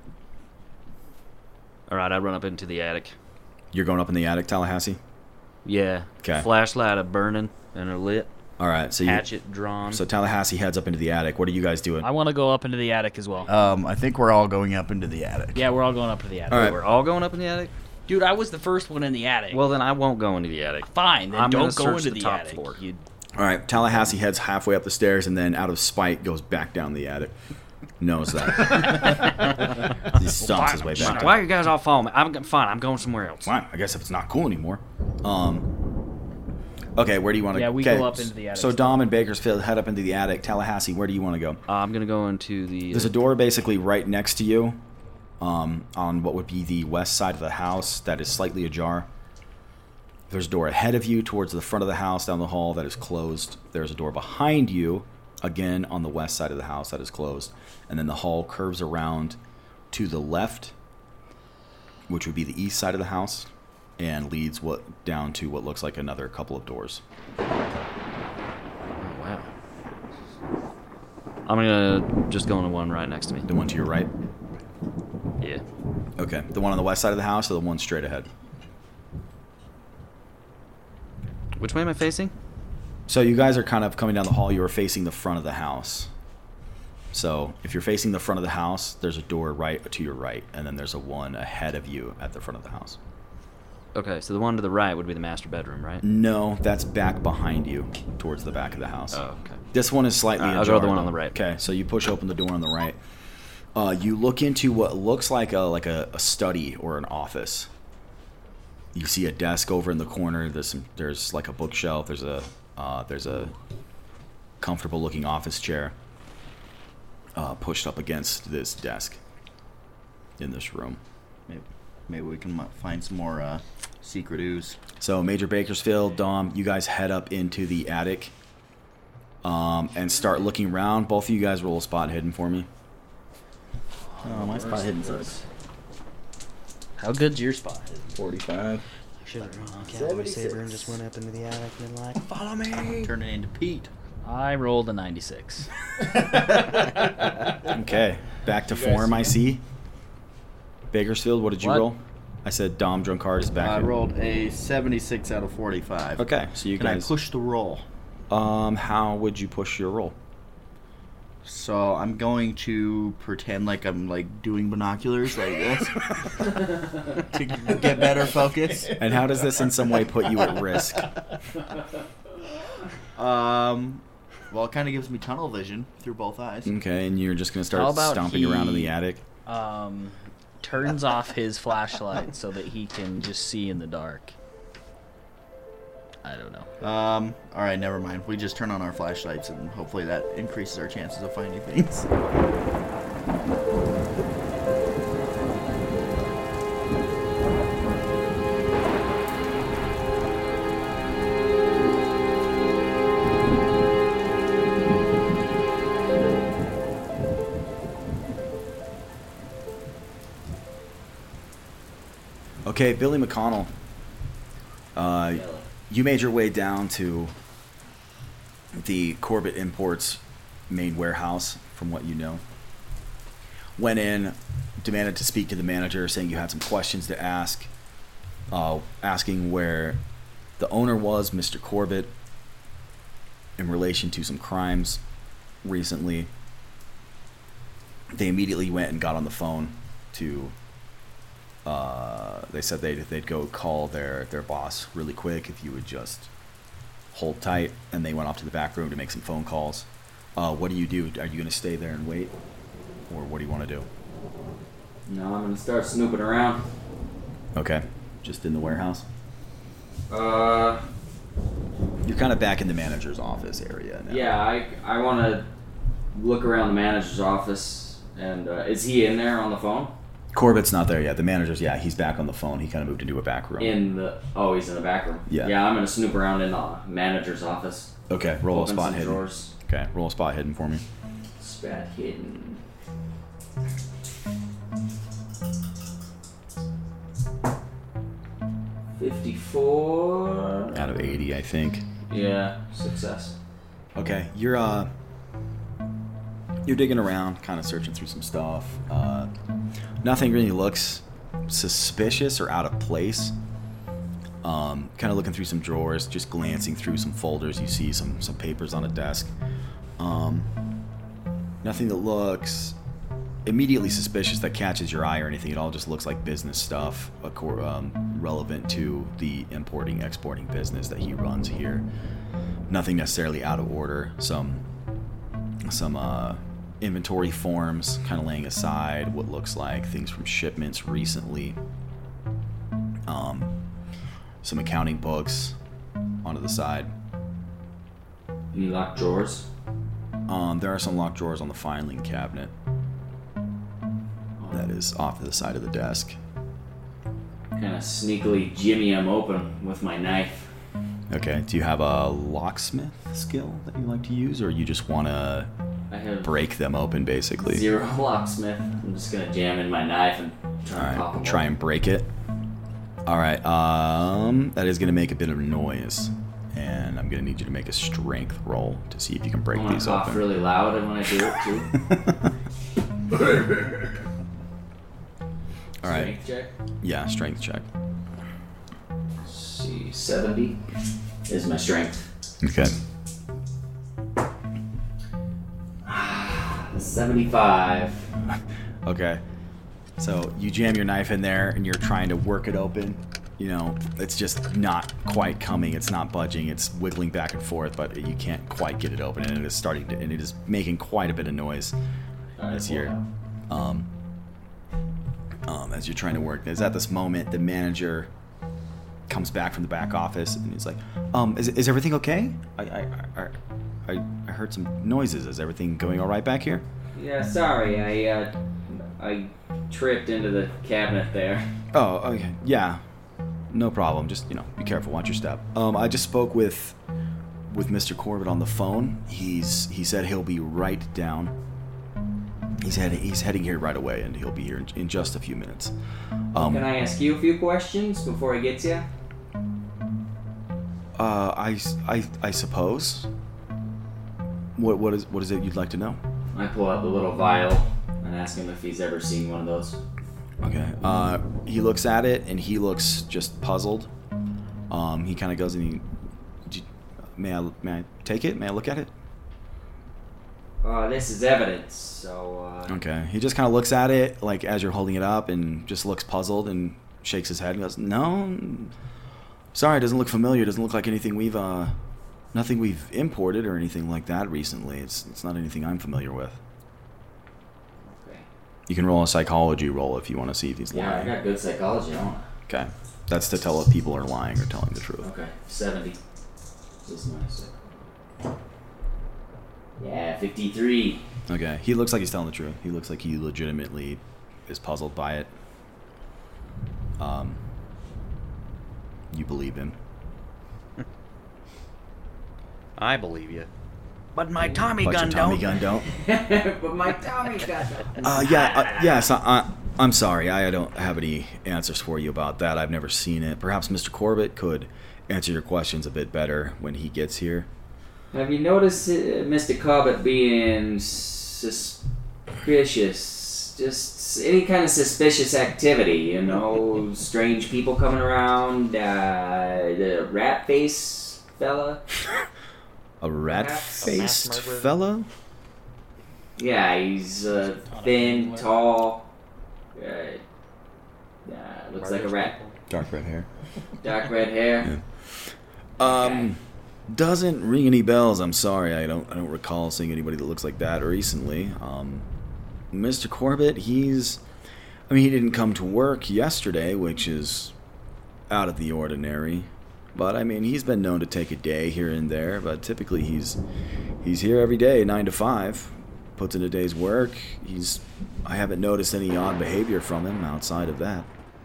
All right, I run up into the attic. You're going up in the attic, Tallahassee? Yeah. Okay. Flashlight a burning and a lit. All right, so hatchet drawn. So Tallahassee heads up into the attic. What are you guys doing? I want to go up into the attic as well. I think we're all going up into the attic. Yeah, we're all going up to the attic. All right. We're all going up in the attic? Dude, I was the first one in the attic. Well, then I won't go into the attic. Fine, then I'm don't gonna go search into the the top attic. floor. All right, Tallahassee heads halfway up the stairs and then, out of spite, goes back down the attic. Knows that. He stomps his way back. Why are you guys all following me? I'm fine. I'm going somewhere else. Fine. I guess if it's not cool anymore. Okay, where do you want to go? Yeah, we go up into the attic. So Dom and Bakersfield head up into the attic. Tallahassee, where do you want to go? I'm going to go into the... There's a door basically right next to you on what would be the west side of the house that is slightly ajar. There's a door ahead of you towards the front of the house down the hall that is closed. There's a door behind you, again, on the west side of the house that is closed. And then the hall curves around to the left, which would be the east side of the house, and leads down to what looks like another couple of doors. Oh, wow. I'm going to just go on the one right next to me. The one to your right? Yeah. Okay. The one on the west side of the house or the one straight ahead? Which way am I facing? So you guys are kind of coming down the hall. You are facing the front of the house. So if you're facing the front of the house, there's a door right to your right, and then there's a one ahead of you at the front of the house. Okay, so the one to the right would be the master bedroom, right? No, that's back behind you, towards the back of the house. Oh, okay. This one is slightly ajar. I'll go the one on the right. Okay, so you push open the door on the right. You look into what looks like a study or an office. You see a desk over in the corner. There's like a bookshelf. There's a comfortable looking office chair pushed up against this desk in this room. Maybe we can find some more secret ooze. So Major Bakersfield, Dom, you guys head up into the attic and start looking around. Both of you guys roll a spot hidden for me. Oh, my spot hidden sucks. How good's your spot? 45. Should have run on Cowboy Saber and just went up into the attic and been like, follow me! Turn it into Pete. I rolled a 96. Okay, back to form, I see. Bakersfield, what did you roll? I said Dom Drunkard is back. I rolled a 76 out of 45. Okay, so you guys... I push the roll? How would you push your roll? So I'm going to pretend like I'm like doing binoculars like this to get better focus. And how does this in some way put you at risk? Well, it kind of gives me tunnel vision through both eyes. Okay, and you're just going to start stomping around in the attic? Turns off his flashlight so that he can just see in the dark. I don't know. All right, never mind. We just turn on our flashlights and hopefully that increases our chances of finding things. Okay, Billy McConnell. You made your way down to the Corbett Imports main warehouse, from what you know. went in, demanded to speak to the manager, saying you had some questions to ask, asking where the owner was, Mr. Corbett, in relation to some crimes recently. They immediately went and got on the phone to they said they'd go call their boss really quick if you would just hold tight, and they went off to the back room to make some phone calls. What do? Are you going to stay there and wait, or what do you want to do? No, I'm going to start snooping around. Okay, just in the warehouse? You're You're kind of back in the manager's office area now. Yeah, I want to look around the manager's office, and is he in there on the phone? Corbett's not there yet. The manager's, he's back on the phone. He kind of moved into a back room. He's in the back room. Yeah. Yeah, I'm going to snoop around in the manager's office. Okay, roll a spot hidden. Drawers. Okay, roll a spot hidden for me. Spot hidden. $54 out of 80, I think. Yeah, success. Okay, you're digging around, kind of searching through some stuff. Nothing really looks suspicious or out of place. Kind of looking through some drawers, just glancing through some folders. You see some papers on a desk. Nothing that looks immediately suspicious that catches your eye or anything. It all just looks like business stuff relevant to the importing exporting business that he runs here. Nothing necessarily out of order. Some inventory forms kind of laying aside, what looks like things from shipments recently. Some accounting books onto the side. Any locked drawers? There are some locked drawers on the filing cabinet that is off to the side of the desk. Kind of sneakily jimmy them open with my knife. Okay, do you have a locksmith skill that you like to use, or you just want to break them open, basically? 0 locksmith. I'm just going to jam in my knife and try to pop them try and break it. Alright, that is going to make a bit of noise, and I'm going to need you to make a strength roll to see if you can break these open. I cough really loud when I do it, too. Alright. Strength check? Yeah, strength check. Let's see, 70 is my strength. Okay. 75. Okay. So you jam your knife in there and you're trying to work it open. You know, it's just not quite coming. It's not budging. It's wiggling back and forth, but you can't quite get it open, and it is starting to, and it is making quite a bit of noise as you're trying to work. Is at this moment the manager comes back from the back office and he's like, is everything okay? I heard some noises. Is everything going all right back here? Yeah, sorry. I tripped into the cabinet there. Oh, okay. Yeah. No problem. Just, be careful. Watch your step. I just spoke with Mr. Corbett on the phone. He said he'll be right down. He's heading here right away, and he'll be here in just a few minutes. Can I ask you a few questions before he gets you? I suppose. What is it you'd like to know? I pull out the little vial and ask him if he's ever seen one of those. Okay. He looks at it and he looks just puzzled. He kind of goes and may I take it? May I look at it? This is evidence, so. Okay. He just kind of looks at it like as you're holding it up and just looks puzzled and shakes his head and goes, "No, sorry, it doesn't look familiar. It doesn't look like anything nothing we've imported or anything like that recently. It's not anything I'm familiar with." You can roll a psychology roll if you want to see if he's lying. Yeah, I got good psychology, don't I? Okay. That's to tell if people are lying or telling the truth. Okay, 70. This is nice. Yeah, 53. Okay, he looks like he's telling the truth. He looks like he legitimately is puzzled by it. You believe him. I believe you. But my Tommy but gun your Tommy don't. gun don't. But my Tommy gun don't. Yes. I'm sorry. I don't have any answers for you about that. I've never seen it. Perhaps Mr. Corbett could answer your questions a bit better when he gets here. Have you noticed Mr. Corbett being suspicious Just any kind of suspicious activity, you know, strange people coming around, the rat face fella. A rat-faced fella? Yeah, he's thin, tall, looks like a rat. Dark red hair. Dark red hair. Yeah. Doesn't ring any bells. I'm sorry. I don't recall seeing anybody that looks like that recently. Mr. Corbett, he didn't come to work yesterday, which is out of the ordinary. But I mean, he's been known to take a day here and there, but typically he's here every day, 9 to 5. Puts in a day's work. I haven't noticed any odd behavior from him outside of that.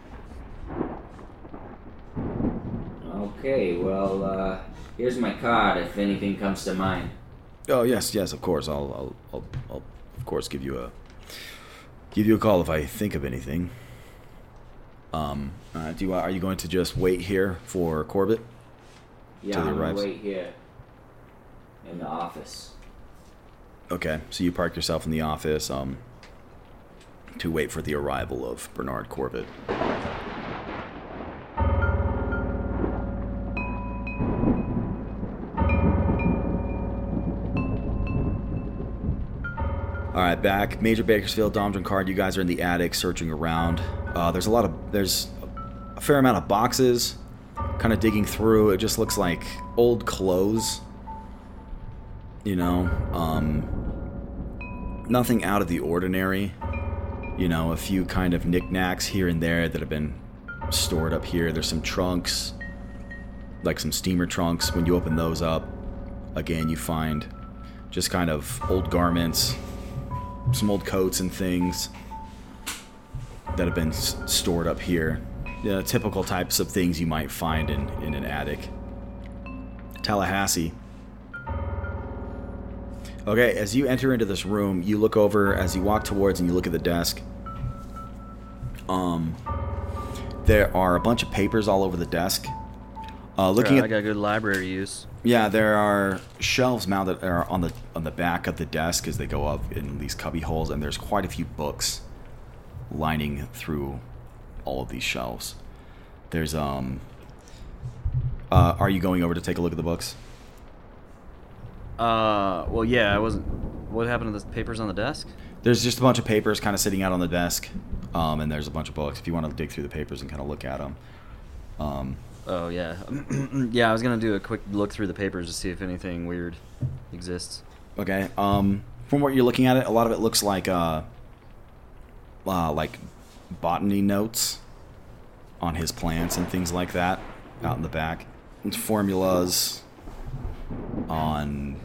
Okay, well, here's my card if anything comes to mind. Oh yes, of course. I'll of course give you a call if I think of anything. Are you going to just wait here for Corbett? Yeah, I'm gonna wait here in the office. Okay, so you park yourself in the office to wait for the arrival of Bernard Corbett. All right, back. Major Bakersfield, Dom Drunkard, you guys are in the attic searching around. There's a fair amount of boxes, kind of digging through. It just looks like old clothes. You know, nothing out of the ordinary. You know, a few kind of knickknacks here and there that have been stored up here. There's some trunks, like some steamer trunks. When you open those up, again, you find just kind of old garments, some old coats and things that have been stored up here. You know, typical types of things you might find in an attic. Tallahassee. Okay, as you enter into this room, you look over, as you walk towards and you look at the desk. There are a bunch of papers all over the desk. I got good library use. Yeah, there are shelves mounted on the back of the desk as they go up in these cubby holes, and there's quite a few books lining through all of these shelves. There's are you going over to take a look at the books? Well, yeah, I wasn't. What happened to the papers on the desk? There's just a bunch of papers kind of sitting out on the desk, and there's a bunch of books. If you want to dig through the papers and kind of look at them. Oh, yeah. Yeah, I was going to do a quick look through the papers to see if anything weird exists. Okay. From what you're looking at it, a lot of it looks like botany notes on his plants and things like that out in the back. It's formulas on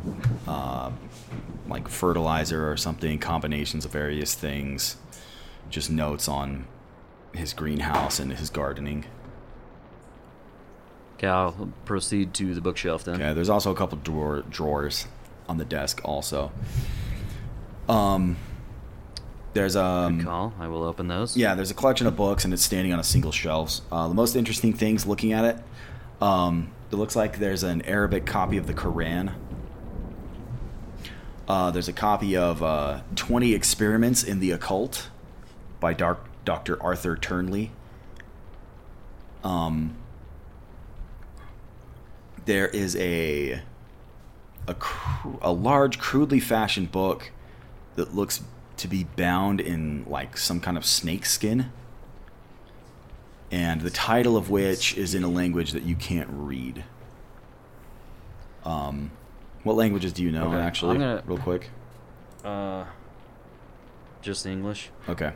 like fertilizer or something, combinations of various things, just notes on his greenhouse and his gardening. Okay, I'll proceed to the bookshelf then. Okay, there's also a couple drawers on the desk also. There's Good call. I will open those. Yeah, there's a collection of books and it's standing on a single shelf. The most interesting things looking at it, it looks like there's an Arabic copy of the Quran. There's a copy of 20 Experiments in the Occult by Dr. Arthur Turnley. There is a large, crudely fashioned book that looks to be bound in like some kind of snake skin, and the title of which is in a language that you can't read. What languages do you know, Okay, actually, real quick? Just English. Okay.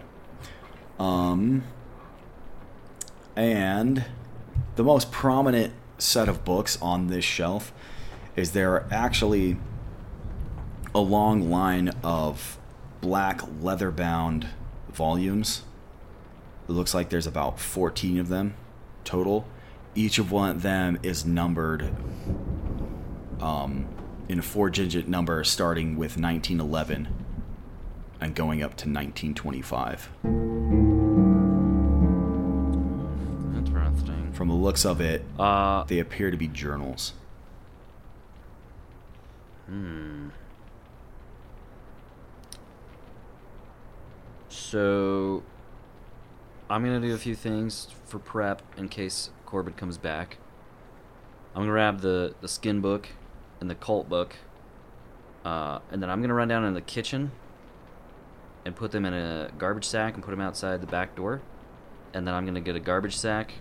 And the most prominent set of books on this shelf is there are actually a long line of black leather-bound volumes. It looks like there's about 14 of them total. Each of one of them is numbered in a 4-digit number starting with 1911 and going up to 1925. Interesting. From the looks of it, they appear to be journals. So I'm gonna do a few things for prep in case Corbin comes back. I'm gonna grab the skin book and the cult book, and then I'm gonna run down in the kitchen and put them in a garbage sack and put them outside the back door. And then I'm gonna get a garbage sack,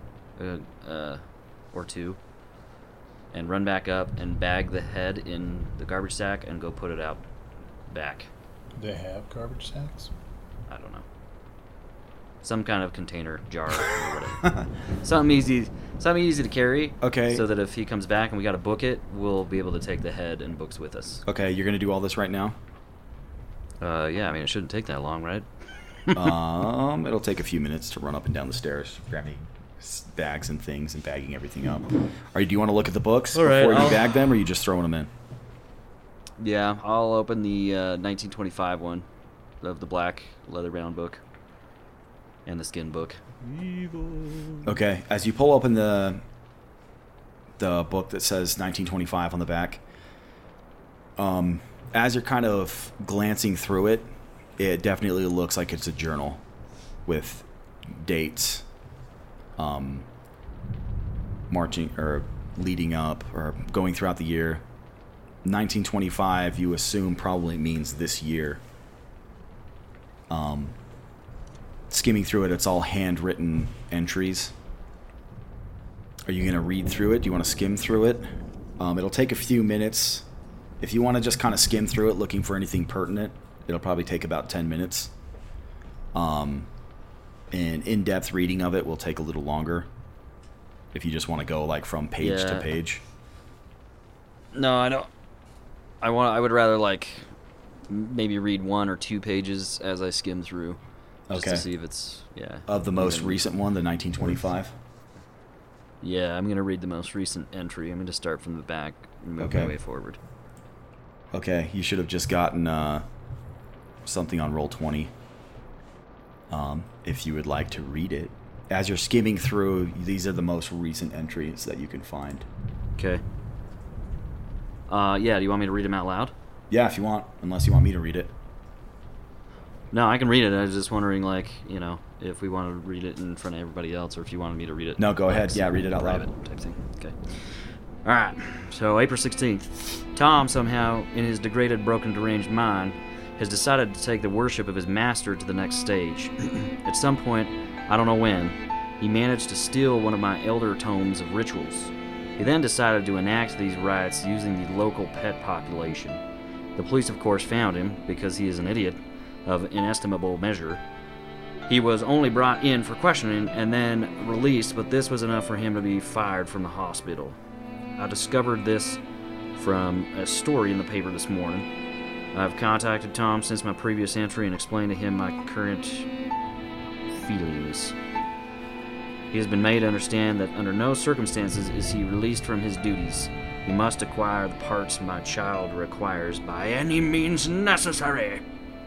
or two, and run back up and bag the head in the garbage sack and go put it out back. They have garbage sacks? I don't know. Some kind of container, jar, or whatever. something easy to carry. Okay. So that if he comes back and we got to book it, we'll be able to take the head and books with us. Okay, you're gonna do all this right now? Yeah, I mean, it shouldn't take that long, right? It'll take a few minutes to run up and down the stairs, grabbing bags and things and bagging everything up. Do you want to look at the books before you bag them, or are you just throwing them in? Yeah, I'll open the 1925 one of the black leather-bound book and the skin book. Evil. Okay, as you pull open the book that says 1925 on the back, as you're kind of glancing through it, it definitely looks like it's a journal with dates, marching or leading up or going throughout the year. 1925, you assume probably means this year. Skimming through it, it's all handwritten entries. Are you going to read through it? Do you want to skim through it? It'll take a few minutes. If you want to just kind of skim through it looking for anything pertinent, it'll probably take about 10 minutes. An in-depth reading of it will take a little longer if you just want to go like from page to page. No, I don't. I would rather like maybe read 1 or 2 pages as I skim through, just to see if it's of the most recent one, the 1925. Yeah, I'm gonna read the most recent entry. I'm gonna start from the back and move my way forward. Okay, you should have just gotten something on Roll20. If you would like to read it, as you're skimming through, these are the most recent entries that you can find. Okay. Yeah, do you want me to read them out loud? Yeah, if you want, unless you want me to read it. No, I can read it. I was just wondering, like, you know, if we want to read it in front of everybody else, or if you wanted me to read it. No, go ahead. Yeah, read it out loud. Type thing. Okay. All right. So, April 16th. Tom, somehow, in his degraded, broken, deranged mind, has decided to take the worship of his master to the next stage. At some point, I don't know when, he managed to steal one of my elder tomes of rituals. He then decided to enact these rites using the local pet population. The police, of course, found him because he is an idiot of inestimable measure. He was only brought in for questioning and then released, but this was enough for him to be fired from the hospital. I discovered this from a story in the paper this morning. I've contacted Tom since my previous entry and explained to him my current feelings. He has been made to understand that under no circumstances is he released from his duties. He must acquire the parts my child requires by any means necessary.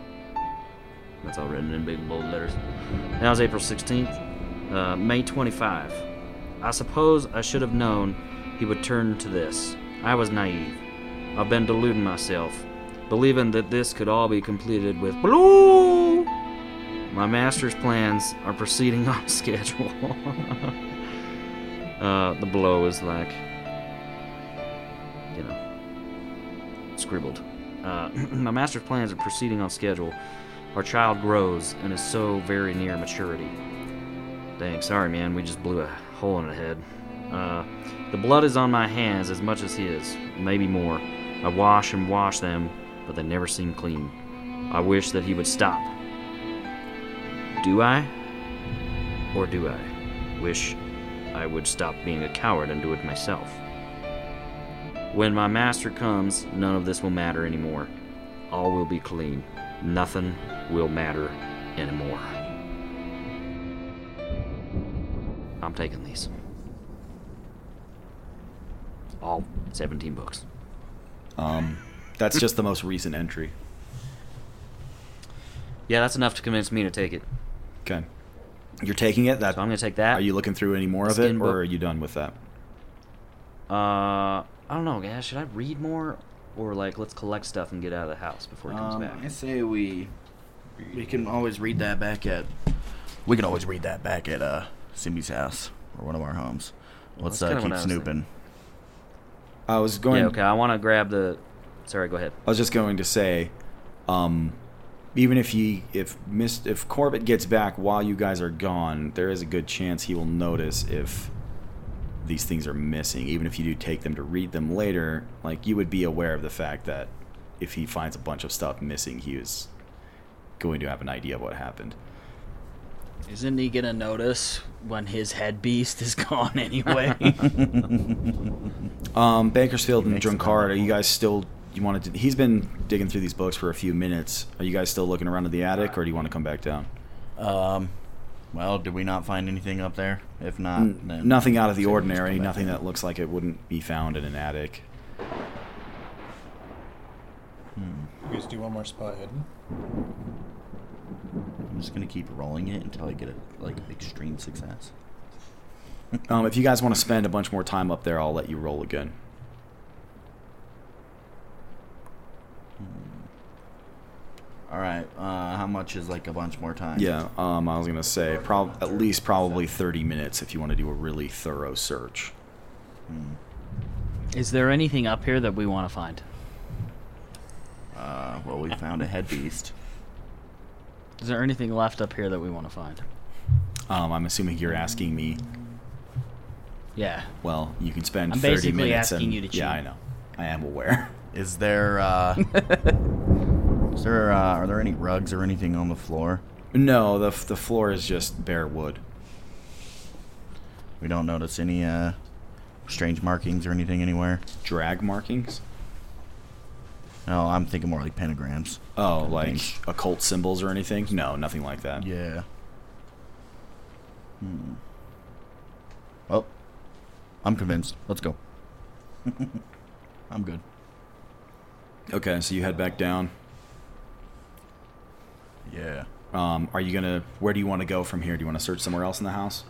That's all written in big bold letters. Now it's April 16th. May 25. I suppose I should have known he would turn to this. I was naive. I've been deluding myself, believing that this could all be completed with blue. My master's plans are proceeding on schedule. The blow is like, you know, scribbled. My master's plans are proceeding on schedule. Our child grows and is so very near maturity. Dang, sorry man, we just blew a hole in the head. The blood is on my hands as much as his, maybe more. I wash and wash them, but they never seem clean. I wish that he would stop. Do I? Or do I wish I would stop being a coward and do it myself? When my master comes, none of this will matter anymore. All will be clean. Nothing will matter anymore. I'm taking these. All 17 books. That's just the most recent entry. Yeah, that's enough to convince me to take it. Okay. You're taking it? So I'm going to take that. Are you looking through any more of it, or are you done with that? I don't know, guys. Should I read more? Or, like, let's collect stuff and get out of the house before he comes back? I say we We can always read that back at. We can always read that back at Simby's house or one of our homes. Let's keep snooping. I was going. Yeah, okay. I want to grab the. Sorry, go ahead. I was just going to say, even if Corbett gets back while you guys are gone, there is a good chance he will notice if these things are missing. Even if you do take them to read them later, like, you would be aware of the fact that if he finds a bunch of stuff missing, he is going to have an idea of what happened. Isn't he gonna notice when his head beast is gone anyway? Bakersfield and Drunkard, are you guys still? You wanted to? He's been digging through these books for a few minutes. Are you guys still looking around in the attic, or do you want to come back down? Well, did we not find anything up there? If not, then nothing out of the ordinary. Nothing that looks like it wouldn't be found in an attic. You guys do one more spot hidden? I'm just gonna keep rolling it until I get a extreme success. If you guys want to spend a bunch more time up there, I'll let you roll again. All right. How much is a bunch more time? Yeah. I was gonna say at least probably 30 minutes if you want to do a really thorough search. Is there anything up here that we want to find? Well, we found a head beast. Is there anything left up here that we want to find? I'm assuming you're asking me. Yeah. Well, you can spend I'm 30 basically minutes. asking you to cheat. Yeah, I know. I am aware. Is there? Are there any rugs or anything on the floor? No, the floor is just bare wood. We don't notice any strange markings or anything anywhere. Drag markings? No, I'm thinking more like pentagrams. Oh, like occult symbols or anything? No, nothing like that. Yeah. Well, I'm convinced. Let's go. I'm good. Okay, so you head back down. Yeah. Are you gonna? Where do you want to go from here? Do you want to search somewhere else in the house?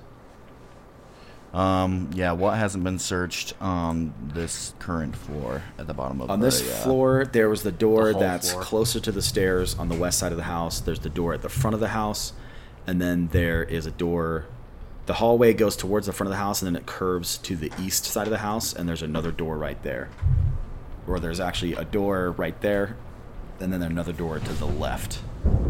Yeah. What hasn't been searched on this current floor at the bottom of? On this floor, there was the door that's floor. closer to the stairs on the west side of the house. There's the door at the front of the house, and then there is a door. The hallway goes towards the front of the house, and then it curves to the east side of the house, and there's another door right there. Or there's actually a door right there, and then another door to the left.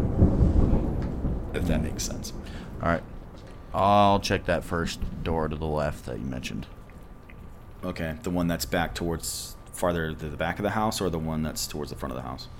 If that makes sense. All right. I'll check that first door to the left that you mentioned. Okay, the one that's back towards farther to the back of the house, or the one that's towards the front of the house?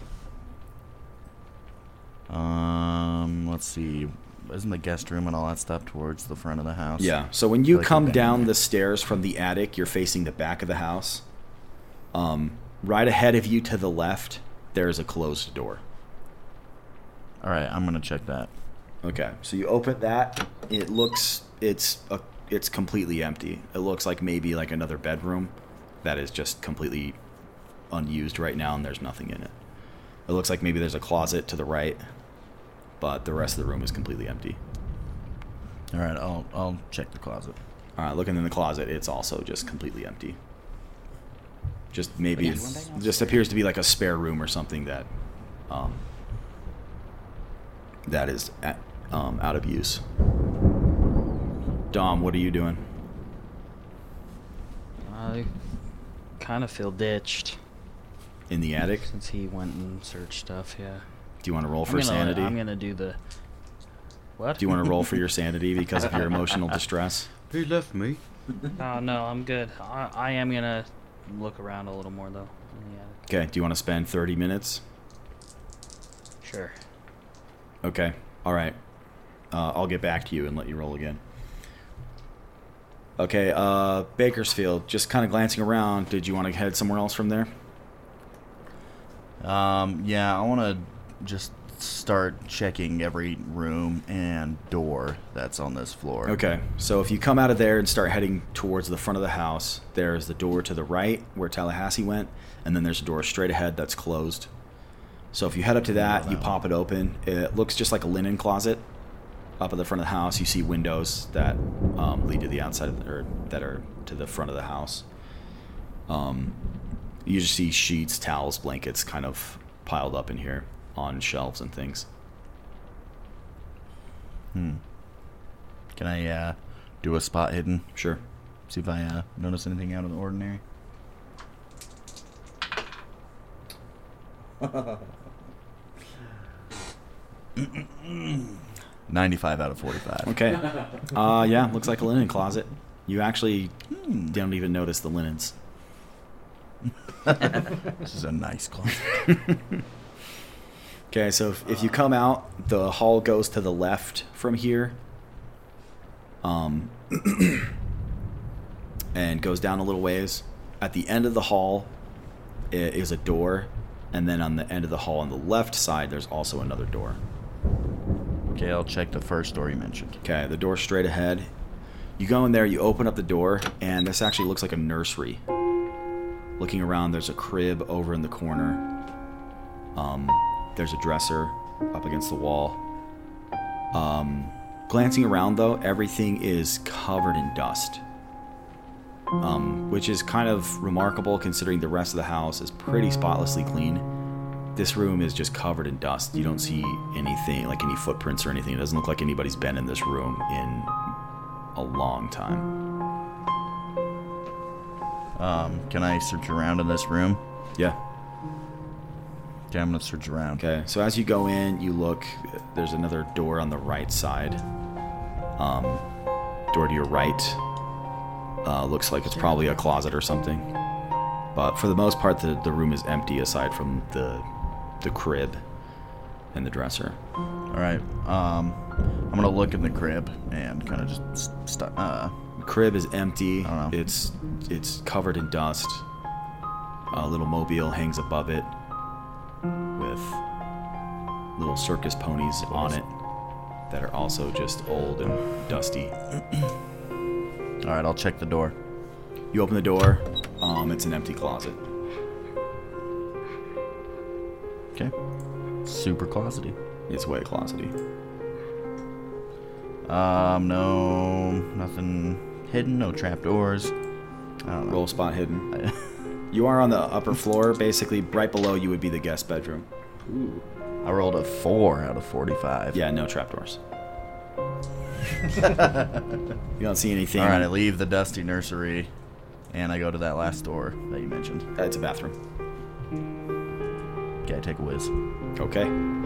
Let's see. Isn't the guest room and all that stuff towards the front of the house? Yeah. So when you come down the stairs from the attic, you're facing the back of the house. Right ahead of you to the left, there is a closed door. All right, I'm gonna check that. Okay, so you open that. It's completely empty. It looks like maybe like another bedroom that is just completely unused right now, and there's nothing in it. It looks like maybe there's a closet to the right, but the rest of the room is completely empty. All right, I'll check the closet. All right, looking in the closet, it's also just completely empty. Just maybe it just appears to be like a spare room or something that that is out of use. Dom, what are you doing? I kind of feel ditched. In the attic? Since he went and searched stuff, yeah. Do you want to roll for sanity? I'm gonna do the... What? Do you want to roll for your sanity because of your emotional distress? He left me. Oh, no, I'm good. I am gonna look around a little more, though. In the attic. Okay, do you want to spend 30 minutes? Sure. Okay, all right. I'll get back to you and let you roll again. Okay, Bakersfield, just kind of glancing around, did you want to head somewhere else from there? Yeah, I want to just start checking every room and door that's on this floor. Okay, so if you come out of there and start heading towards the front of the house, there's the door to the right where Tallahassee went, and then there's a door straight ahead that's closed. So if you head up to that, you pop it open. It looks just like a linen closet. Up at the front of the house, you see windows that lead to the outside or that are to the front of the house. You just see sheets, towels, blankets kind of piled up in here on shelves and things. Can I do a spot hidden? Sure. See if I notice anything out of the ordinary. 95 out of 45. Okay. Yeah, looks like a linen closet. You actually don't even notice the linens. This is a nice closet. Okay, so if you come out, the hall goes to the left from here. And goes down a little ways. At the end of the hall is a door, and then on the end of the hall on the left side, there's also another door. Okay, I'll check the first door you mentioned. Okay, the door straight ahead. You go in there, you open up the door, and this actually looks like a nursery. Looking around, there's a crib over in the corner. There's a dresser up against the wall. Glancing around, though, everything is covered in dust. Which is kind of remarkable considering the rest of the house is pretty spotlessly clean. This room is just covered in dust. You don't see anything, like any footprints or anything. It doesn't look like anybody's been in this room in a long time. Can I search around in this room? Yeah. Okay, I'm gonna search around. Okay, so as you go in, you look, there's another door on the right side. Door to your right. Looks like it's probably a closet or something. But for the most part, the room is empty aside from the crib and the dresser. Alright, I'm gonna look in the crib and kind of just the crib is empty. It's covered in dust. A little mobile hangs above it with little circus ponies on it that are also just old and dusty. Alright, I'll check the door. You open the door. It's an empty closet. Okay. Super closety. It's way closety. No, nothing hidden, no trapdoors. I don't know. Roll spot hidden. You are on the upper floor. Basically, right below you would be the guest bedroom. Ooh. I rolled a 4 out of 45. Yeah, no trapdoors. You don't see anything. Alright, I leave the dusty nursery, and I go to that last door that you mentioned. It's a bathroom. Okay, I take a whiz. Okay.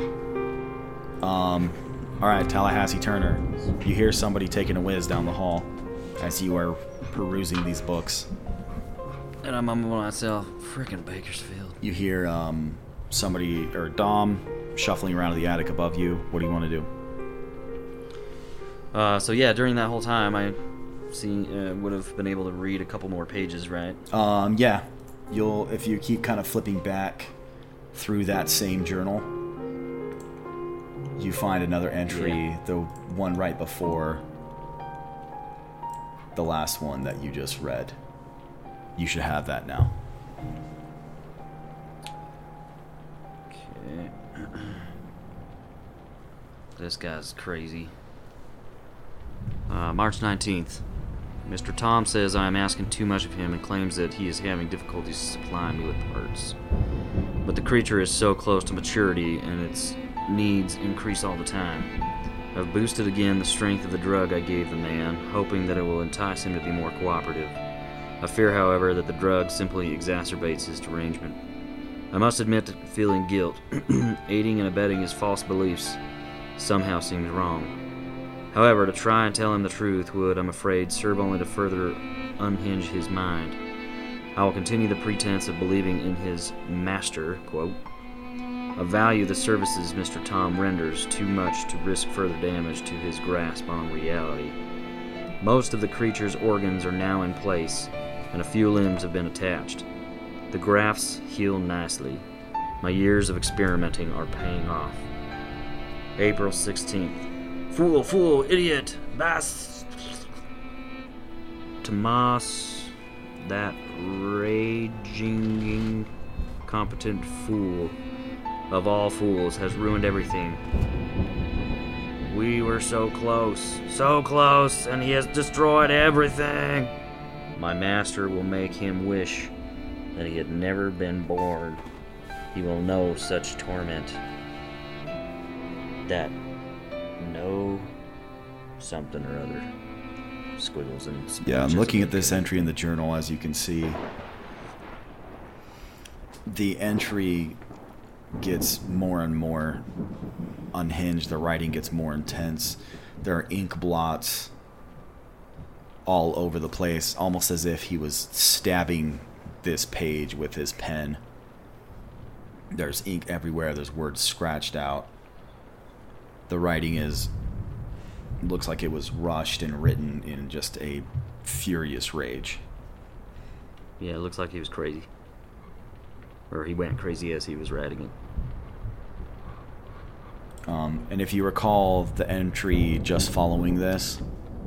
Alright, Tallahassee Turner. You hear somebody taking a whiz down the hall as you are perusing these books. And I'm on myself, frickin' Bakersfield. You hear somebody, or Dom, shuffling around in the attic above you. What do you want to do? So yeah, during that whole time, I would have been able to read a couple more pages, right? Yeah. If you keep kind of flipping back through that same journal, you find another entry, the one right before the last one that you just read. You should have that now. Okay. This guy's crazy. March 19th. Mr. Tom says I am asking too much of him and claims that he is having difficulties supplying me with parts. But the creature is so close to maturity and its needs increase all the time. I've boosted again the strength of the drug I gave the man, hoping that it will entice him to be more cooperative. I fear, however, that the drug simply exacerbates his derangement. I must admit to feeling guilt. Aiding and abetting his false beliefs somehow seems wrong. However, to try and tell him the truth would, I'm afraid, serve only to further unhinge his mind. I will continue the pretense of believing in his master, quote. I value the services Mr. Tom renders too much to risk further damage to his grasp on reality. Most of the creature's organs are now in place, and a few limbs have been attached. The grafts heal nicely. My years of experimenting are paying off. April 16th. Fool, fool, idiot, bass. Tomas, that raging, incompetent fool of all fools, has ruined everything. We were so close, and he has destroyed everything. My master will make him wish that he had never been born. He will know such torment. That no something or other. Squiggles and Yeah, I'm looking at this entry in the journal. As you can see, the entry gets more and more unhinged. The writing gets more intense. There are ink blots all over the place, almost as if he was stabbing this page with his pen. There's ink everywhere. There's words scratched out. The writing looks like it was rushed and written in just a furious rage. Yeah, it looks like he was crazy. Or he went crazy as he was writing it. And if you recall, the entry just following this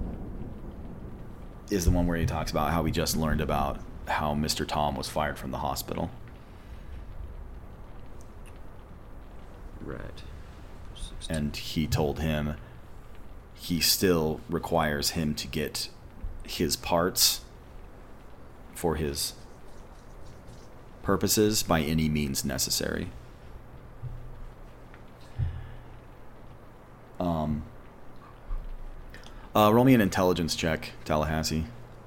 is the one where he talks about how he just learned about how Mr. Tom was fired from the hospital. Right. And he told him he still requires him to get his parts for his purposes by any means necessary. Roll me an intelligence check, Tallahassee.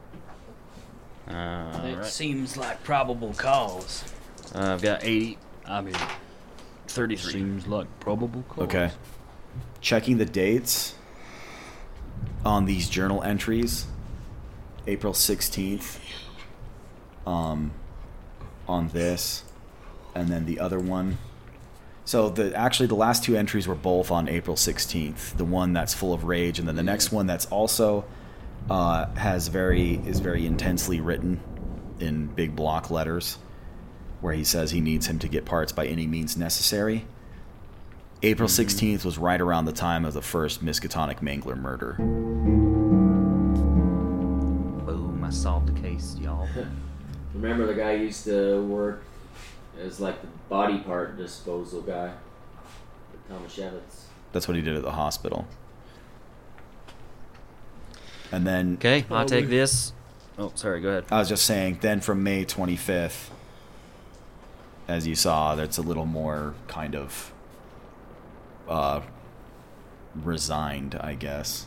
It seems like probable cause. I've got 80. I mean, 33. Seems like probable cause. Okay. Checking the dates on these journal entries, April 16th on this, and then the other one. So the last two entries were both on April 16th. The one that's full of rage, and then the next one that's also is very intensely written in big block letters, where he says he needs him to get parts by any means necessary. April 16th was right around the time of the first Miskatonic Mangler murder. Boom, I solved the case, y'all. Remember the guy used to work as like the body part disposal guy, Tomaszewicz. That's what he did at the hospital. And then... Okay, I'll take this. Oh, sorry, go ahead. I was just saying, then from May 25th, as you saw, that's a little more kind of resigned, I guess,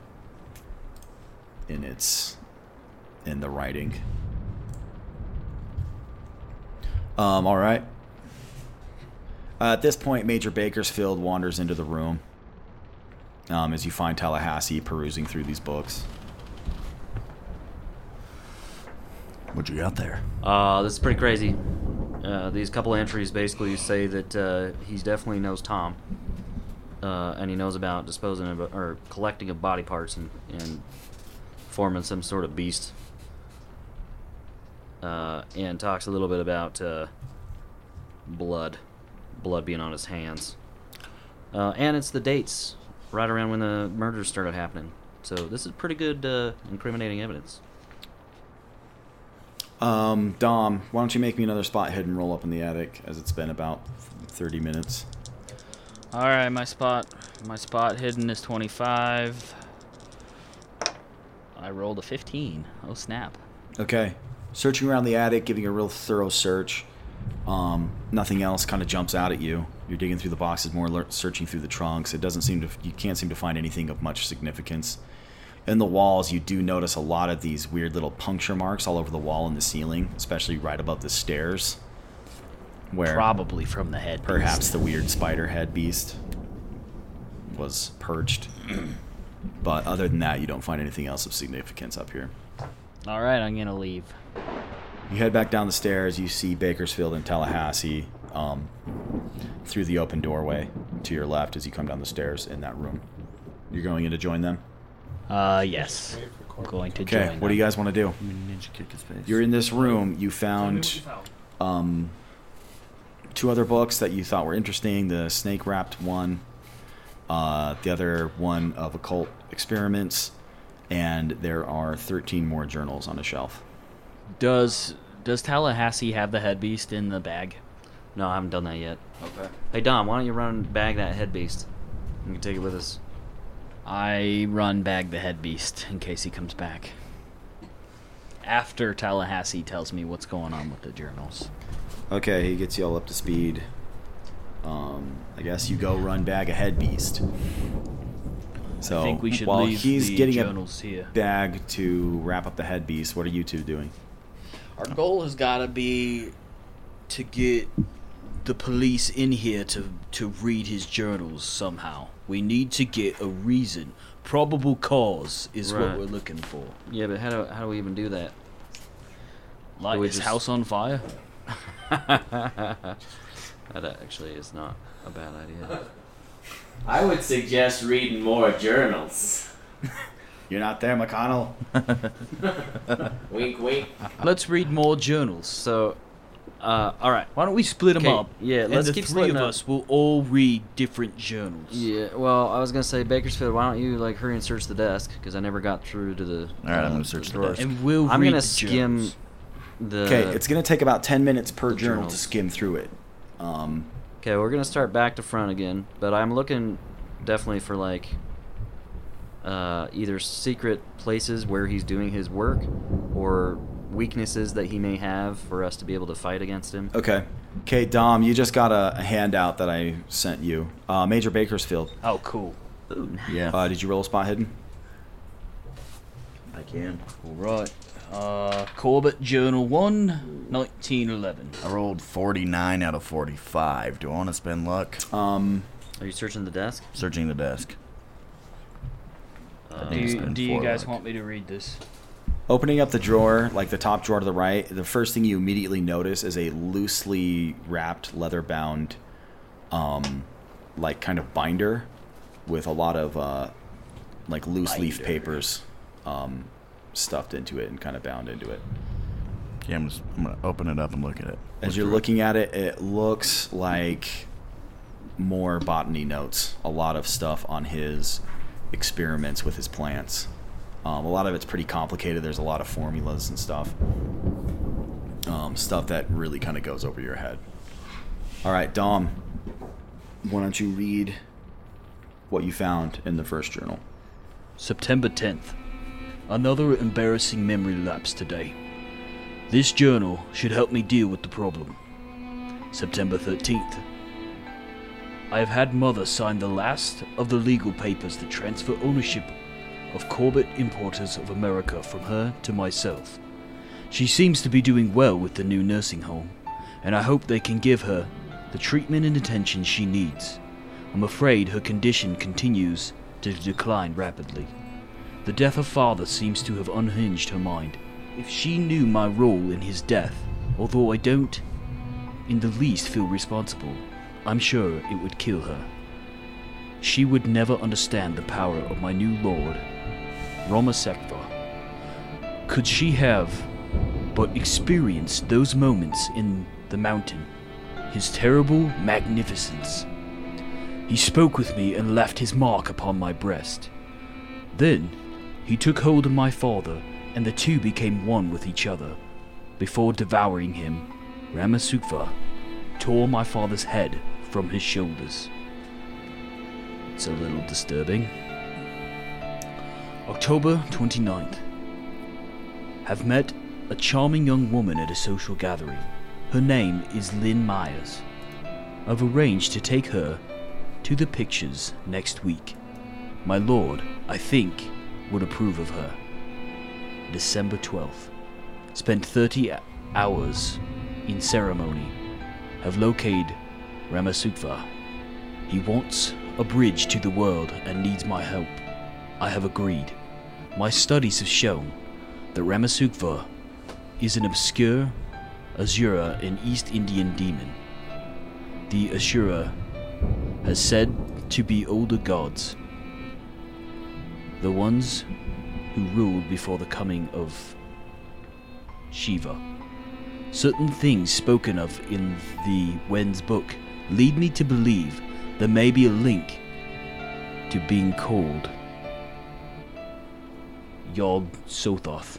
in the writing. All right. At this point, Major Bakersfield wanders into the room as you find Tallahassee perusing through these books. What you got there? This is pretty crazy. These couple entries basically say that he definitely knows Tom, and he knows about disposing of or collecting of body parts and forming some sort of beast. And talks a little bit about blood being on his hands, and it's the dates right around when the murders started happening. So this is pretty good incriminating evidence. Dom, why don't you make me another spot hidden roll up in the attic, as it's been about 30 minutes. All right, my spot hidden is 25. I rolled a 15. Oh snap! Okay, searching around the attic, giving a real thorough search. Nothing else kind of jumps out at you. You're digging through the boxes, more searching through the trunks. You can't seem to find anything of much significance. In the walls, you do notice a lot of these weird little puncture marks all over the wall and the ceiling, especially right above the stairs, where probably from the head perhaps beast. The weird spider head beast was perched. But other than that, you don't find anything else of significance up here. All right, I'm gonna leave. You head back down the stairs. You see Bakersfield and Tallahassee through the open doorway to your left as you come down the stairs in that room. You're going in to join them? Yes. I'm going to join them. Okay, what do you guys want to do? Ninja kick his face. You're in this room. You found two other books that you thought were interesting. The snake-wrapped one, the other one of occult experiments, and there are 13 more journals on a shelf. Does Tallahassee have the head beast in the bag? No, I haven't done that yet. Okay. Hey, Dom, why don't you run and bag that head beast? We can take it with us. I bag the head beast in case he comes back. After Tallahassee tells me what's going on with the journals. Okay, he gets you all up to speed. I guess you go run bag a head beast. So I think we should while leave he's the getting journals a here. bag to wrap up the head beast, what are you two doing? Our goal has got to be to get the police in here to read his journals somehow. We need to get a reason. Probable cause is what we're looking for. Yeah, but how do we even do that? Light his house on fire? That actually is not a bad idea. I would suggest reading more journals. You're not there, McConnell. Wink, wink. Let's read more journals. So, all right. Why don't we split them up? Yeah, let's and keep the three splitting of up. us will all read different journals. Yeah, well, I was gonna say Bakersfield. Why don't you hurry and search the desk? Because I never got through to the. All right, I'm gonna search the drawers. desk. And we'll I'm read gonna the skim journals. the. Okay, it's going to take about 10 minutes per journal journals. to skim through it. Okay, we're gonna start back to front again, but I'm looking definitely for either secret places where he's doing his work, or weaknesses that he may have for us to be able to fight against him. Okay, Dom, you just got a handout that I sent you. Major Bakersfield. Oh, cool. Ooh. Yeah. Did you roll a spot hidden? I can. All right. Corbett Journal 1, 1911. I rolled 49 out of 45. Do I want to spend luck? Are you searching the desk? Searching the desk. Do you guys want me to read this? Opening up the drawer, like the top drawer to the right, the first thing you immediately notice is a loosely wrapped, leather-bound, kind of binder with a lot of loose leaf papers stuffed into it and kind of bound into it. Yeah, I'm gonna open it up and look at it. As you're looking at it, it looks like more botany notes. A lot of stuff on his experiments with his plants. A lot of it's pretty complicated. There's a lot of formulas and stuff. Stuff that really kind of goes over your head. All right, Dom, why don't you read what you found in the first journal? September 10th. Another embarrassing memory lapse today. This journal should help me deal with the problem. September 13th. I have had Mother sign the last of the legal papers that transfer ownership of Corbett Importers of America from her to myself. She seems to be doing well with the new nursing home, and I hope they can give her the treatment and attention she needs. I'm afraid her condition continues to decline rapidly. The death of Father seems to have unhinged her mind. If she knew my role in his death, although I don't in the least feel responsible, I'm sure it would kill her. She would never understand the power of my new lord, Roma Sekva. Could she have but experienced those moments in the mountain, his terrible magnificence? He spoke with me and left his mark upon my breast. Then he took hold of my father, and the two became one with each other. Before devouring him, Ramasukva tore my father's head from his shoulders. It's a little disturbing. October 29th. Have met a charming young woman at a social gathering. Her name is Lynn Myers. I've arranged to take her to the pictures next week. My lord, I think, would approve of her. December 12th. Spent 30 hours in ceremony. Have located Ramasukva. He wants a bridge to the world and needs my help. I have agreed. My studies have shown that Ramasukva is an obscure Asura and East Indian demon. The Asura has said to be older gods, the ones who ruled before the coming of Shiva. Certain things spoken of in the Wen's book lead me to believe there may be a link to being called Yog Sothoth.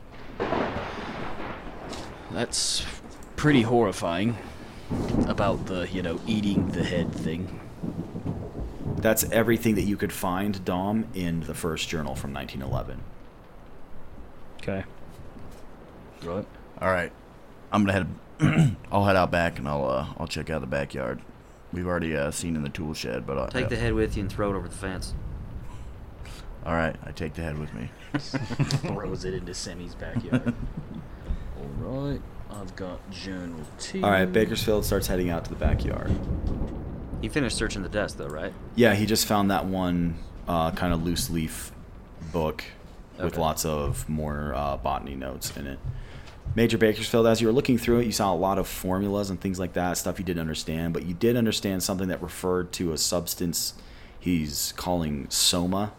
That's pretty horrifying about the, eating the head thing. That's everything that you could find, Dom, in the first journal from 1911. Okay. Right. All right. I'm gonna head. I'll head out back and I'll check out the backyard. We've already seen in the tool shed, but Take the head with you and throw it over the fence. All right, I take the head with me. Throws it into Semi's backyard. Alright, I've got journal 2. Alright, Bakersfield starts heading out to the backyard. He finished searching the desk, though, right? Yeah, he just found that one kind of loose leaf book with lots of more botany notes in it. Major Bakersfield, as you were looking through it, you saw a lot of formulas and things like that, stuff you didn't understand, but you did understand something that referred to a substance he's calling soma.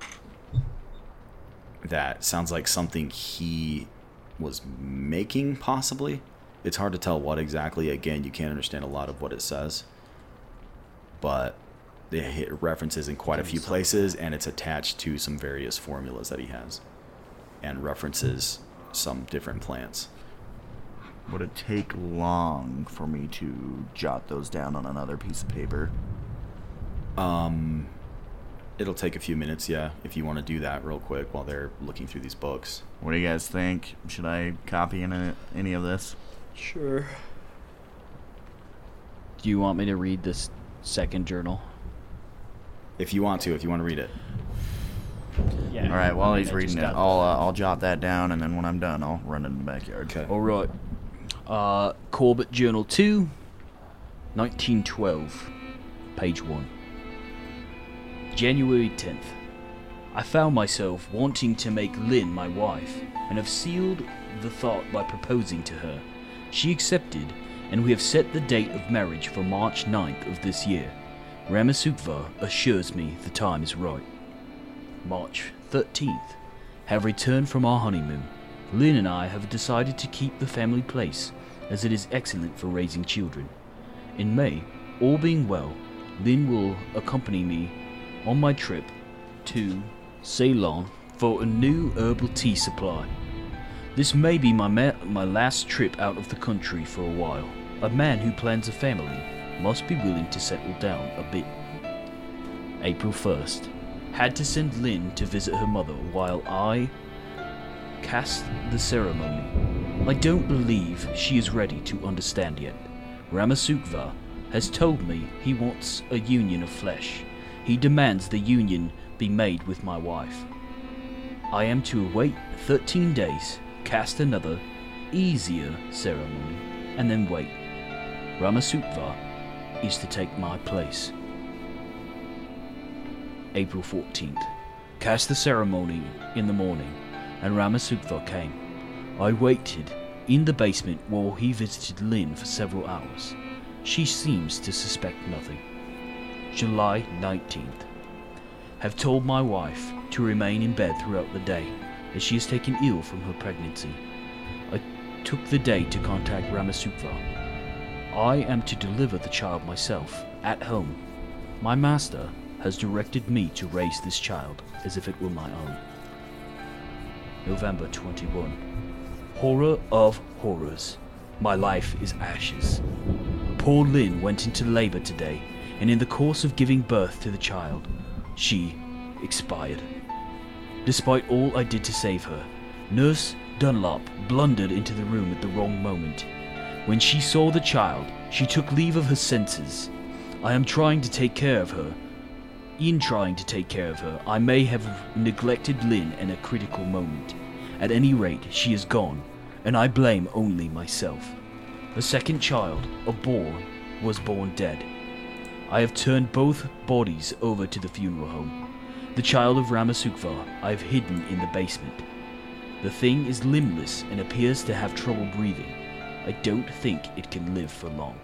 That sounds like something he was making, possibly. It's hard to tell what exactly. Again, you can't understand a lot of what it says. But it hit references in quite a few places, and it's attached to some various formulas that he has. And references some different plants. Would it take long for me to jot those down on another piece of paper? It'll take a few minutes, yeah, if you want to do that real quick while they're looking through these books. What do you guys think? Should I copy any of this? Sure. Do you want me to read this second journal? If you want to read it. Yeah. All right. While he's reading it, I'll jot that down, and then when I'm done, I'll run in the backyard. Okay. All right. Corbett Journal 2, 1912, page 1. January 10th. I found myself wanting to make Lynn my wife, and have sealed the thought by proposing to her. She accepted, and we have set the date of marriage for March 9th of this year. Ramasukva assures me the time is right. March 13th. Have returned from our honeymoon. Lynn and I have decided to keep the family place, as it is excellent for raising children. In May, all being well, Lynn will accompany me on my trip to Ceylon for a new herbal tea supply. This may be my last trip out of the country for a while. A man who plans a family must be willing to settle down a bit. April 1st. Had to send Lynn to visit her mother while I cast the ceremony. I don't believe she is ready to understand yet. Ramasukva has told me he wants a union of flesh. He demands the union be made with my wife. I am to await 13 days, cast another, easier ceremony, and then wait. Ramasukva is to take my place. April 14th. Cast the ceremony in the morning, and Ramasukva came. I waited in the basement while he visited Lynn for several hours. She seems to suspect nothing. July 19th. Have told my wife to remain in bed throughout the day, as she is taken ill from her pregnancy. I took the day to contact Ramasukva. I am to deliver the child myself, at home. My master has directed me to raise this child as if it were my own. November 21. Horror of horrors. My life is ashes. Poor Lynn went into labor today, and in the course of giving birth to the child, she expired. Despite all I did to save her, Nurse Dunlop blundered into the room at the wrong moment. When she saw the child, she took leave of her senses. I am trying to take care of her. In trying to take care of her, I may have neglected Lynn in a critical moment. At any rate, she is gone, and I blame only myself. A second child, a boy, was born dead. I have turned both bodies over to the funeral home. The child of Ramasukva I have hidden in the basement. The thing is limbless and appears to have trouble breathing. I don't think it can live for long.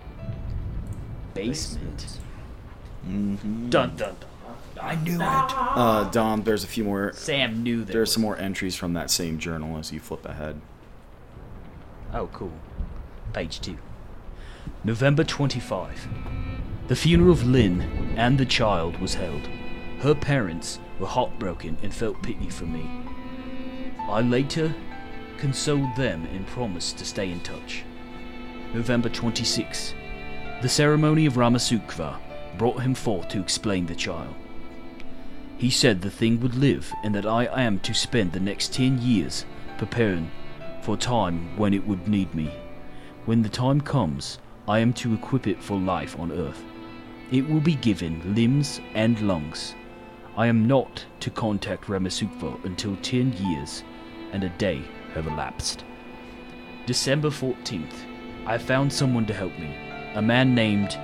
Basement. Dun dun dun. I knew it. Dom, there's a few more. Sam knew There's some more entries from that same journal as you flip ahead. Oh, cool. Page 2. November 25. The funeral of Lynn and the child was held. Her parents were heartbroken and felt pity for me. I later consoled them and promised to stay in touch. November 26. The ceremony of Ramasukva brought him forth to explain the child. He said the thing would live and that I am to spend the next 10 years preparing for a time when it would need me. When the time comes, I am to equip it for life on Earth. It will be given limbs and lungs. I am not to contact Ramasukva until 10 years and a day have elapsed. December 14th. I found someone to help me. A man named...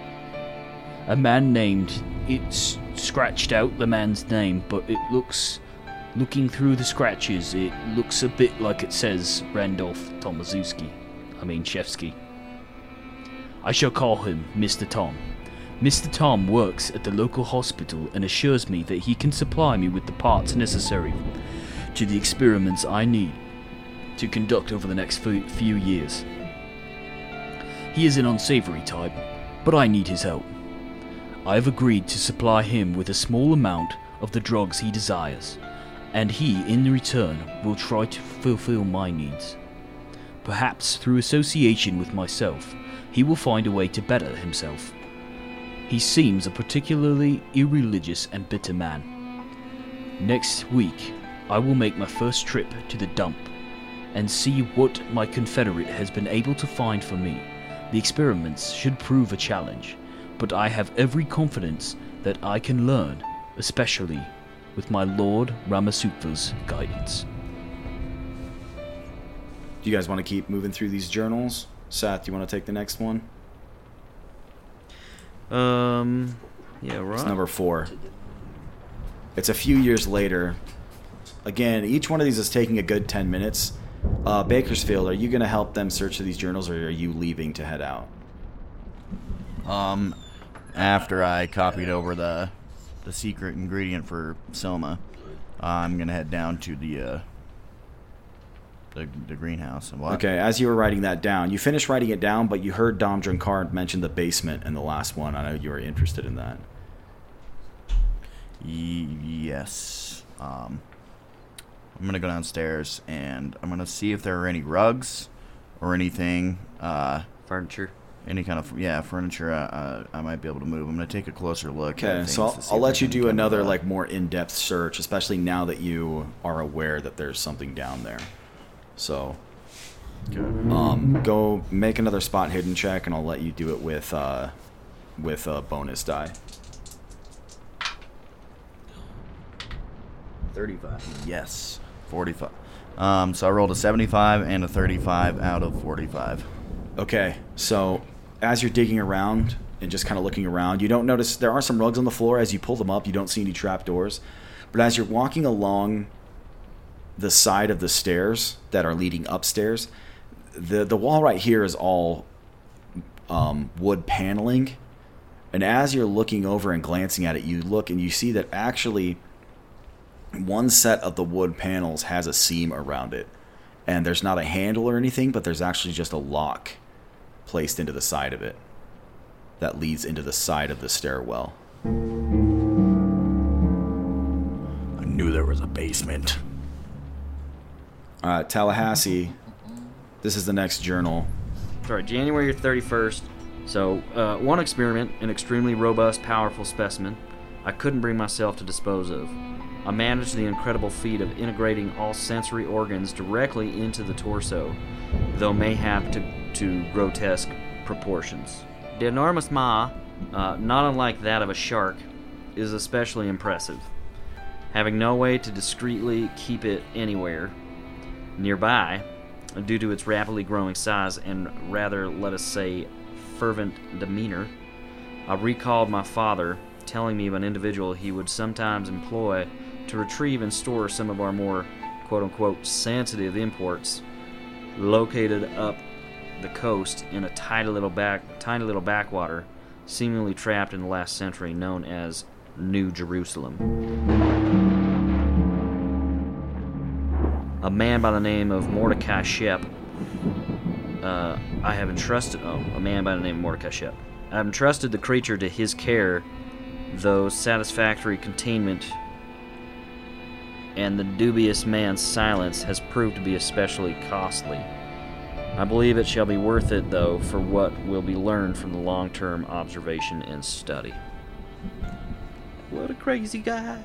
It's scratched out the man's name, but it looks... Looking through the scratches, it looks a bit like it says Randolph Chevsky. I shall call him Mr. Tom. Mr. Tom works at the local hospital and assures me that he can supply me with the parts necessary to the experiments I need to conduct over the next few years. He is an unsavory type, but I need his help. I have agreed to supply him with a small amount of the drugs he desires, and he, in return, will try to fulfill my needs. Perhaps through association with myself, he will find a way to better himself. He seems a particularly irreligious and bitter man. Next week, I will make my first trip to the dump and see what my confederate has been able to find for me. The experiments should prove a challenge, but I have every confidence that I can learn, especially with my Lord Ramasukva's guidance. Do you guys want to keep moving through these journals? Seth, do you want to take the next one? Yeah, right. It's number 4. It's a few years later. Again, each one of these is taking a good 10 minutes. Bakersfield, are you going to help them search these journals, or are you leaving to head out? After I copied over the secret ingredient for Soma, I'm going to head down to the greenhouse. And what? Okay, as you were writing that down, you finished writing it down, but you heard Dom Drunkard mention the basement in the last one. I know you were interested in that. Yes. I'm going to go downstairs, and I'm going to see if there are any rugs or anything. Furniture. Any kind of, furniture I might be able to move. I'm going to take a closer look. Okay, so I'll let you do another more in-depth search, especially now that you are aware that there's something down there. So, go make another spot hidden check, and I'll let you do it with a bonus die. 35. Yes. 45. So I rolled a 75 and a 35 out of 45. Okay, so as you're digging around and just kind of looking around, you don't notice there are some rugs on the floor. As you pull them up, you don't see any trapdoors. But as you're walking along the side of the stairs that are leading upstairs, the wall right here is all wood paneling. And as you're looking over and glancing at it, you look and you see that actually one set of the wood panels has a seam around it. And there's not a handle or anything, but there's actually just a lock placed into the side of it that leads into the side of the stairwell. I knew there was a basement. Tallahassee, this is the next journal. Sorry, January 31st. So, one experiment, an extremely robust, powerful specimen, I couldn't bring myself to dispose of. I managed the incredible feat of integrating all sensory organs directly into the torso, though mayhap to grotesque proportions. The enormous maw, not unlike that of a shark, is especially impressive. Having no way to discreetly keep it anywhere nearby, due to its rapidly growing size and rather, let us say, fervent demeanor, I recalled my father telling me of an individual he would sometimes employ to retrieve and store some of our more quote-unquote sensitive imports located up the coast in a tiny little backwater seemingly trapped in the last century, known as New Jerusalem. A man by the name of Mordecai Shep I have entrusted the creature to his care, though satisfactory containment and the dubious man's silence has proved to be especially costly. I believe it shall be worth it, though, for what will be learned from the long-term observation and study. What a crazy guy.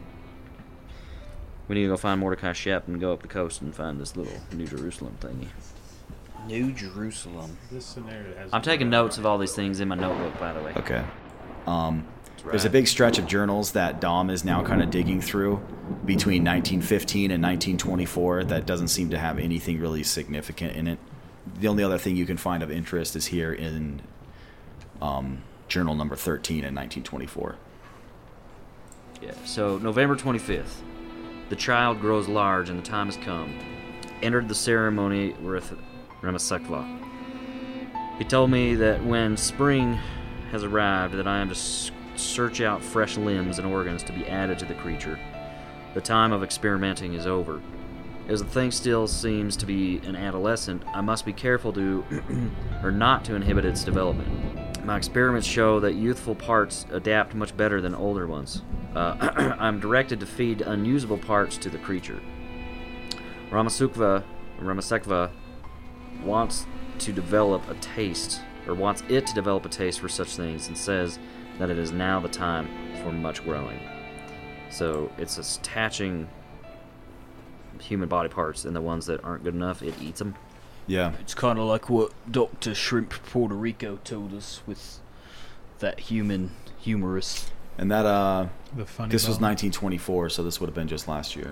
We need to go find Mordecai Shep and go up the coast and find this little New Jerusalem thingy. New Jerusalem. This scenario has. I'm taking notes of all these things in my notebook, by the way. Okay. There's a big stretch of journals that Dom is now kind of digging through between 1915 and 1924 that doesn't seem to have anything really significant in it. The only other thing you can find of interest is here in journal number 13 in 1924. Yeah, so November 25th. The child grows large and the time has come. Entered the ceremony with Ramasekva. He told me that when spring has arrived, that I am to search out fresh limbs and organs to be added to the creature. The time of experimenting is over. As the thing still seems to be an adolescent, I must be careful to, or not to inhibit its development. My experiments show that youthful parts adapt much better than older ones. I'm directed to feed unusable parts to the creature. Ramasekva wants to develop a taste, or wants it to develop a taste for such things, and says that it is now the time for much growing. So it's attaching human body parts, and the ones that aren't good enough, it eats them. Yeah. It's kind of like what Dr. Shrimp Puerto Rico told us with that humorous. And that, this was bone. 1924, so this would have been just last year.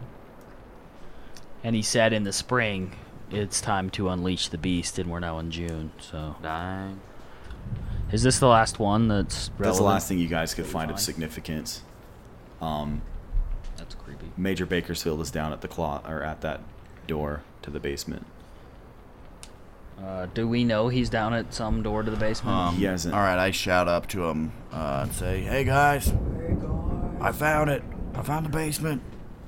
And he said in the spring, it's time to unleash the beast, and we're now in June, so. Dang. Is this the last one that's relevant? That's the last thing you guys could find of significance. That's creepy. Major Bakersfield is down at the at that door to the basement. Do we know he's down at some door to the basement? He hasn't. All right, I shout up to him and say, "Hey guys, I found it. I found the basement."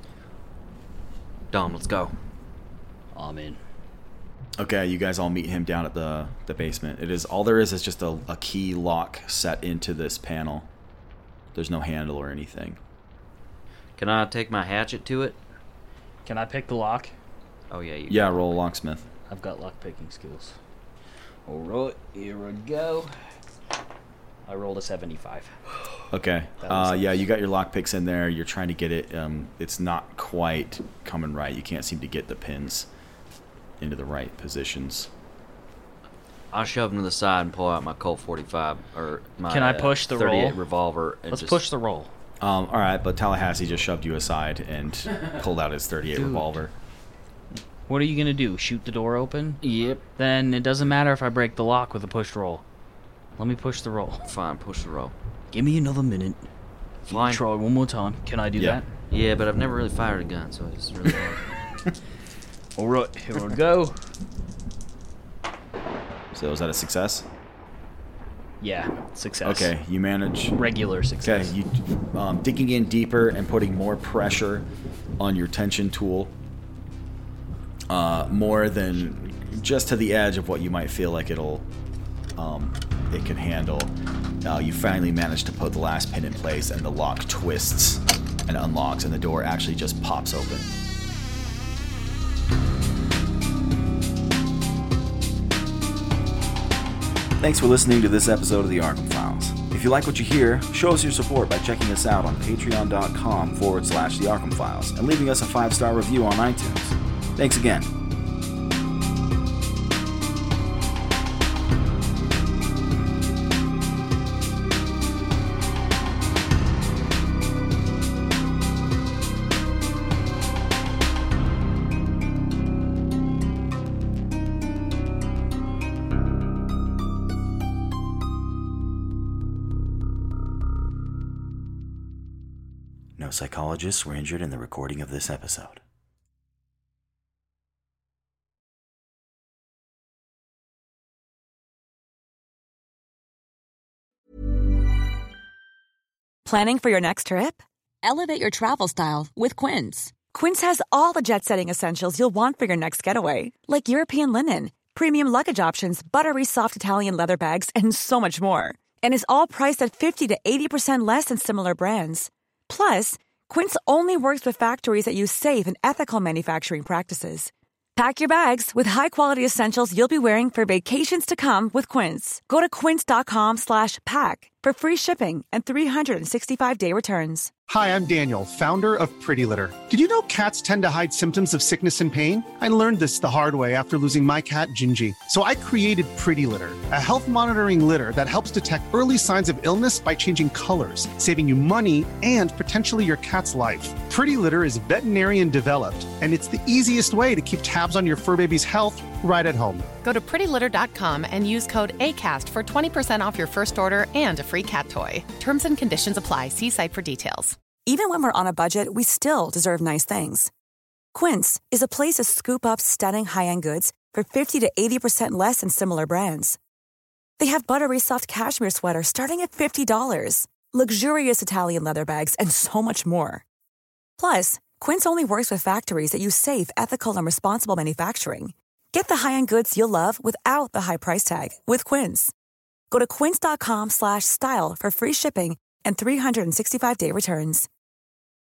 Dom, let's go. I'm in. Okay, you guys all meet him down at the basement. It is all there is just a key lock set into this panel. There's no handle or anything. Can I take my hatchet to it? Can I pick the lock? Oh yeah, you. Yeah, roll locksmith. I've got lock picking skills. Alright, here we go. I rolled a 75. Okay. Yeah, you got your lockpicks in there. You're trying to get it. It's not quite coming right. You can't seem to get the pins into the right positions. I'll shove them to the side and pull out my Colt 45 or my Can I push the 38 roll? revolver. And Let's just push the roll. All right, but Tallahassee just shoved you aside and pulled out his 38 Dude. revolver. What are you gonna do? Shoot the door open? Yep. Then it doesn't matter if I break the lock with a pushed roll. Let me push the roll. Fine, push the roll. Give me another minute. Fine. Try one more time. Can I do that? Yeah, but I've never really fired a gun, so it's really hard. Alright, here we go. So is that a success? Yeah, success. Okay, you manage. Regular success. Okay, you digging in deeper and putting more pressure on your tension tool. More than just to the edge of what you might feel like it can handle. You finally manage to put the last pin in place, and the lock twists and unlocks, and the door actually just pops open. Thanks for listening to this episode of the Arkham Files. If you like what you hear, show us your support by checking us out on patreon.com/the Arkham Files and leaving us a 5-star review on iTunes. Thanks again. No psychologists were injured in the recording of this episode. Planning for your next trip? Elevate your travel style with Quince. Quince has all the jet-setting essentials you'll want for your next getaway, like European linen, premium luggage options, buttery soft Italian leather bags, and so much more. And is all priced at 50 to 80% less than similar brands. Plus, Quince only works with factories that use safe and ethical manufacturing practices. Pack your bags with high-quality essentials you'll be wearing for vacations to come with Quince. Go to quince.com/pack for free shipping and 365-day returns. Hi, I'm Daniel, founder of Pretty Litter. Did you know cats tend to hide symptoms of sickness and pain? I learned this the hard way after losing my cat, Gingy. So I created Pretty Litter, a health monitoring litter that helps detect early signs of illness by changing colors, saving you money and potentially your cat's life. Pretty Litter is veterinarian developed, and it's the easiest way to keep tabs on your fur baby's health right at home. Go to prettylitter.com and use code ACAST for 20% off your first order and a free cat toy. Terms and conditions apply. See site for details. Even when we're on a budget, we still deserve nice things. Quince is a place to scoop up stunning high-end goods for 50 to 80% less than similar brands. They have buttery soft cashmere sweaters starting at $50, luxurious Italian leather bags, and so much more. Plus, Quince only works with factories that use safe, ethical, and responsible manufacturing. Get the high-end goods you'll love without the high price tag with Quince. Go to quince.com/style for free shipping and 365-day returns.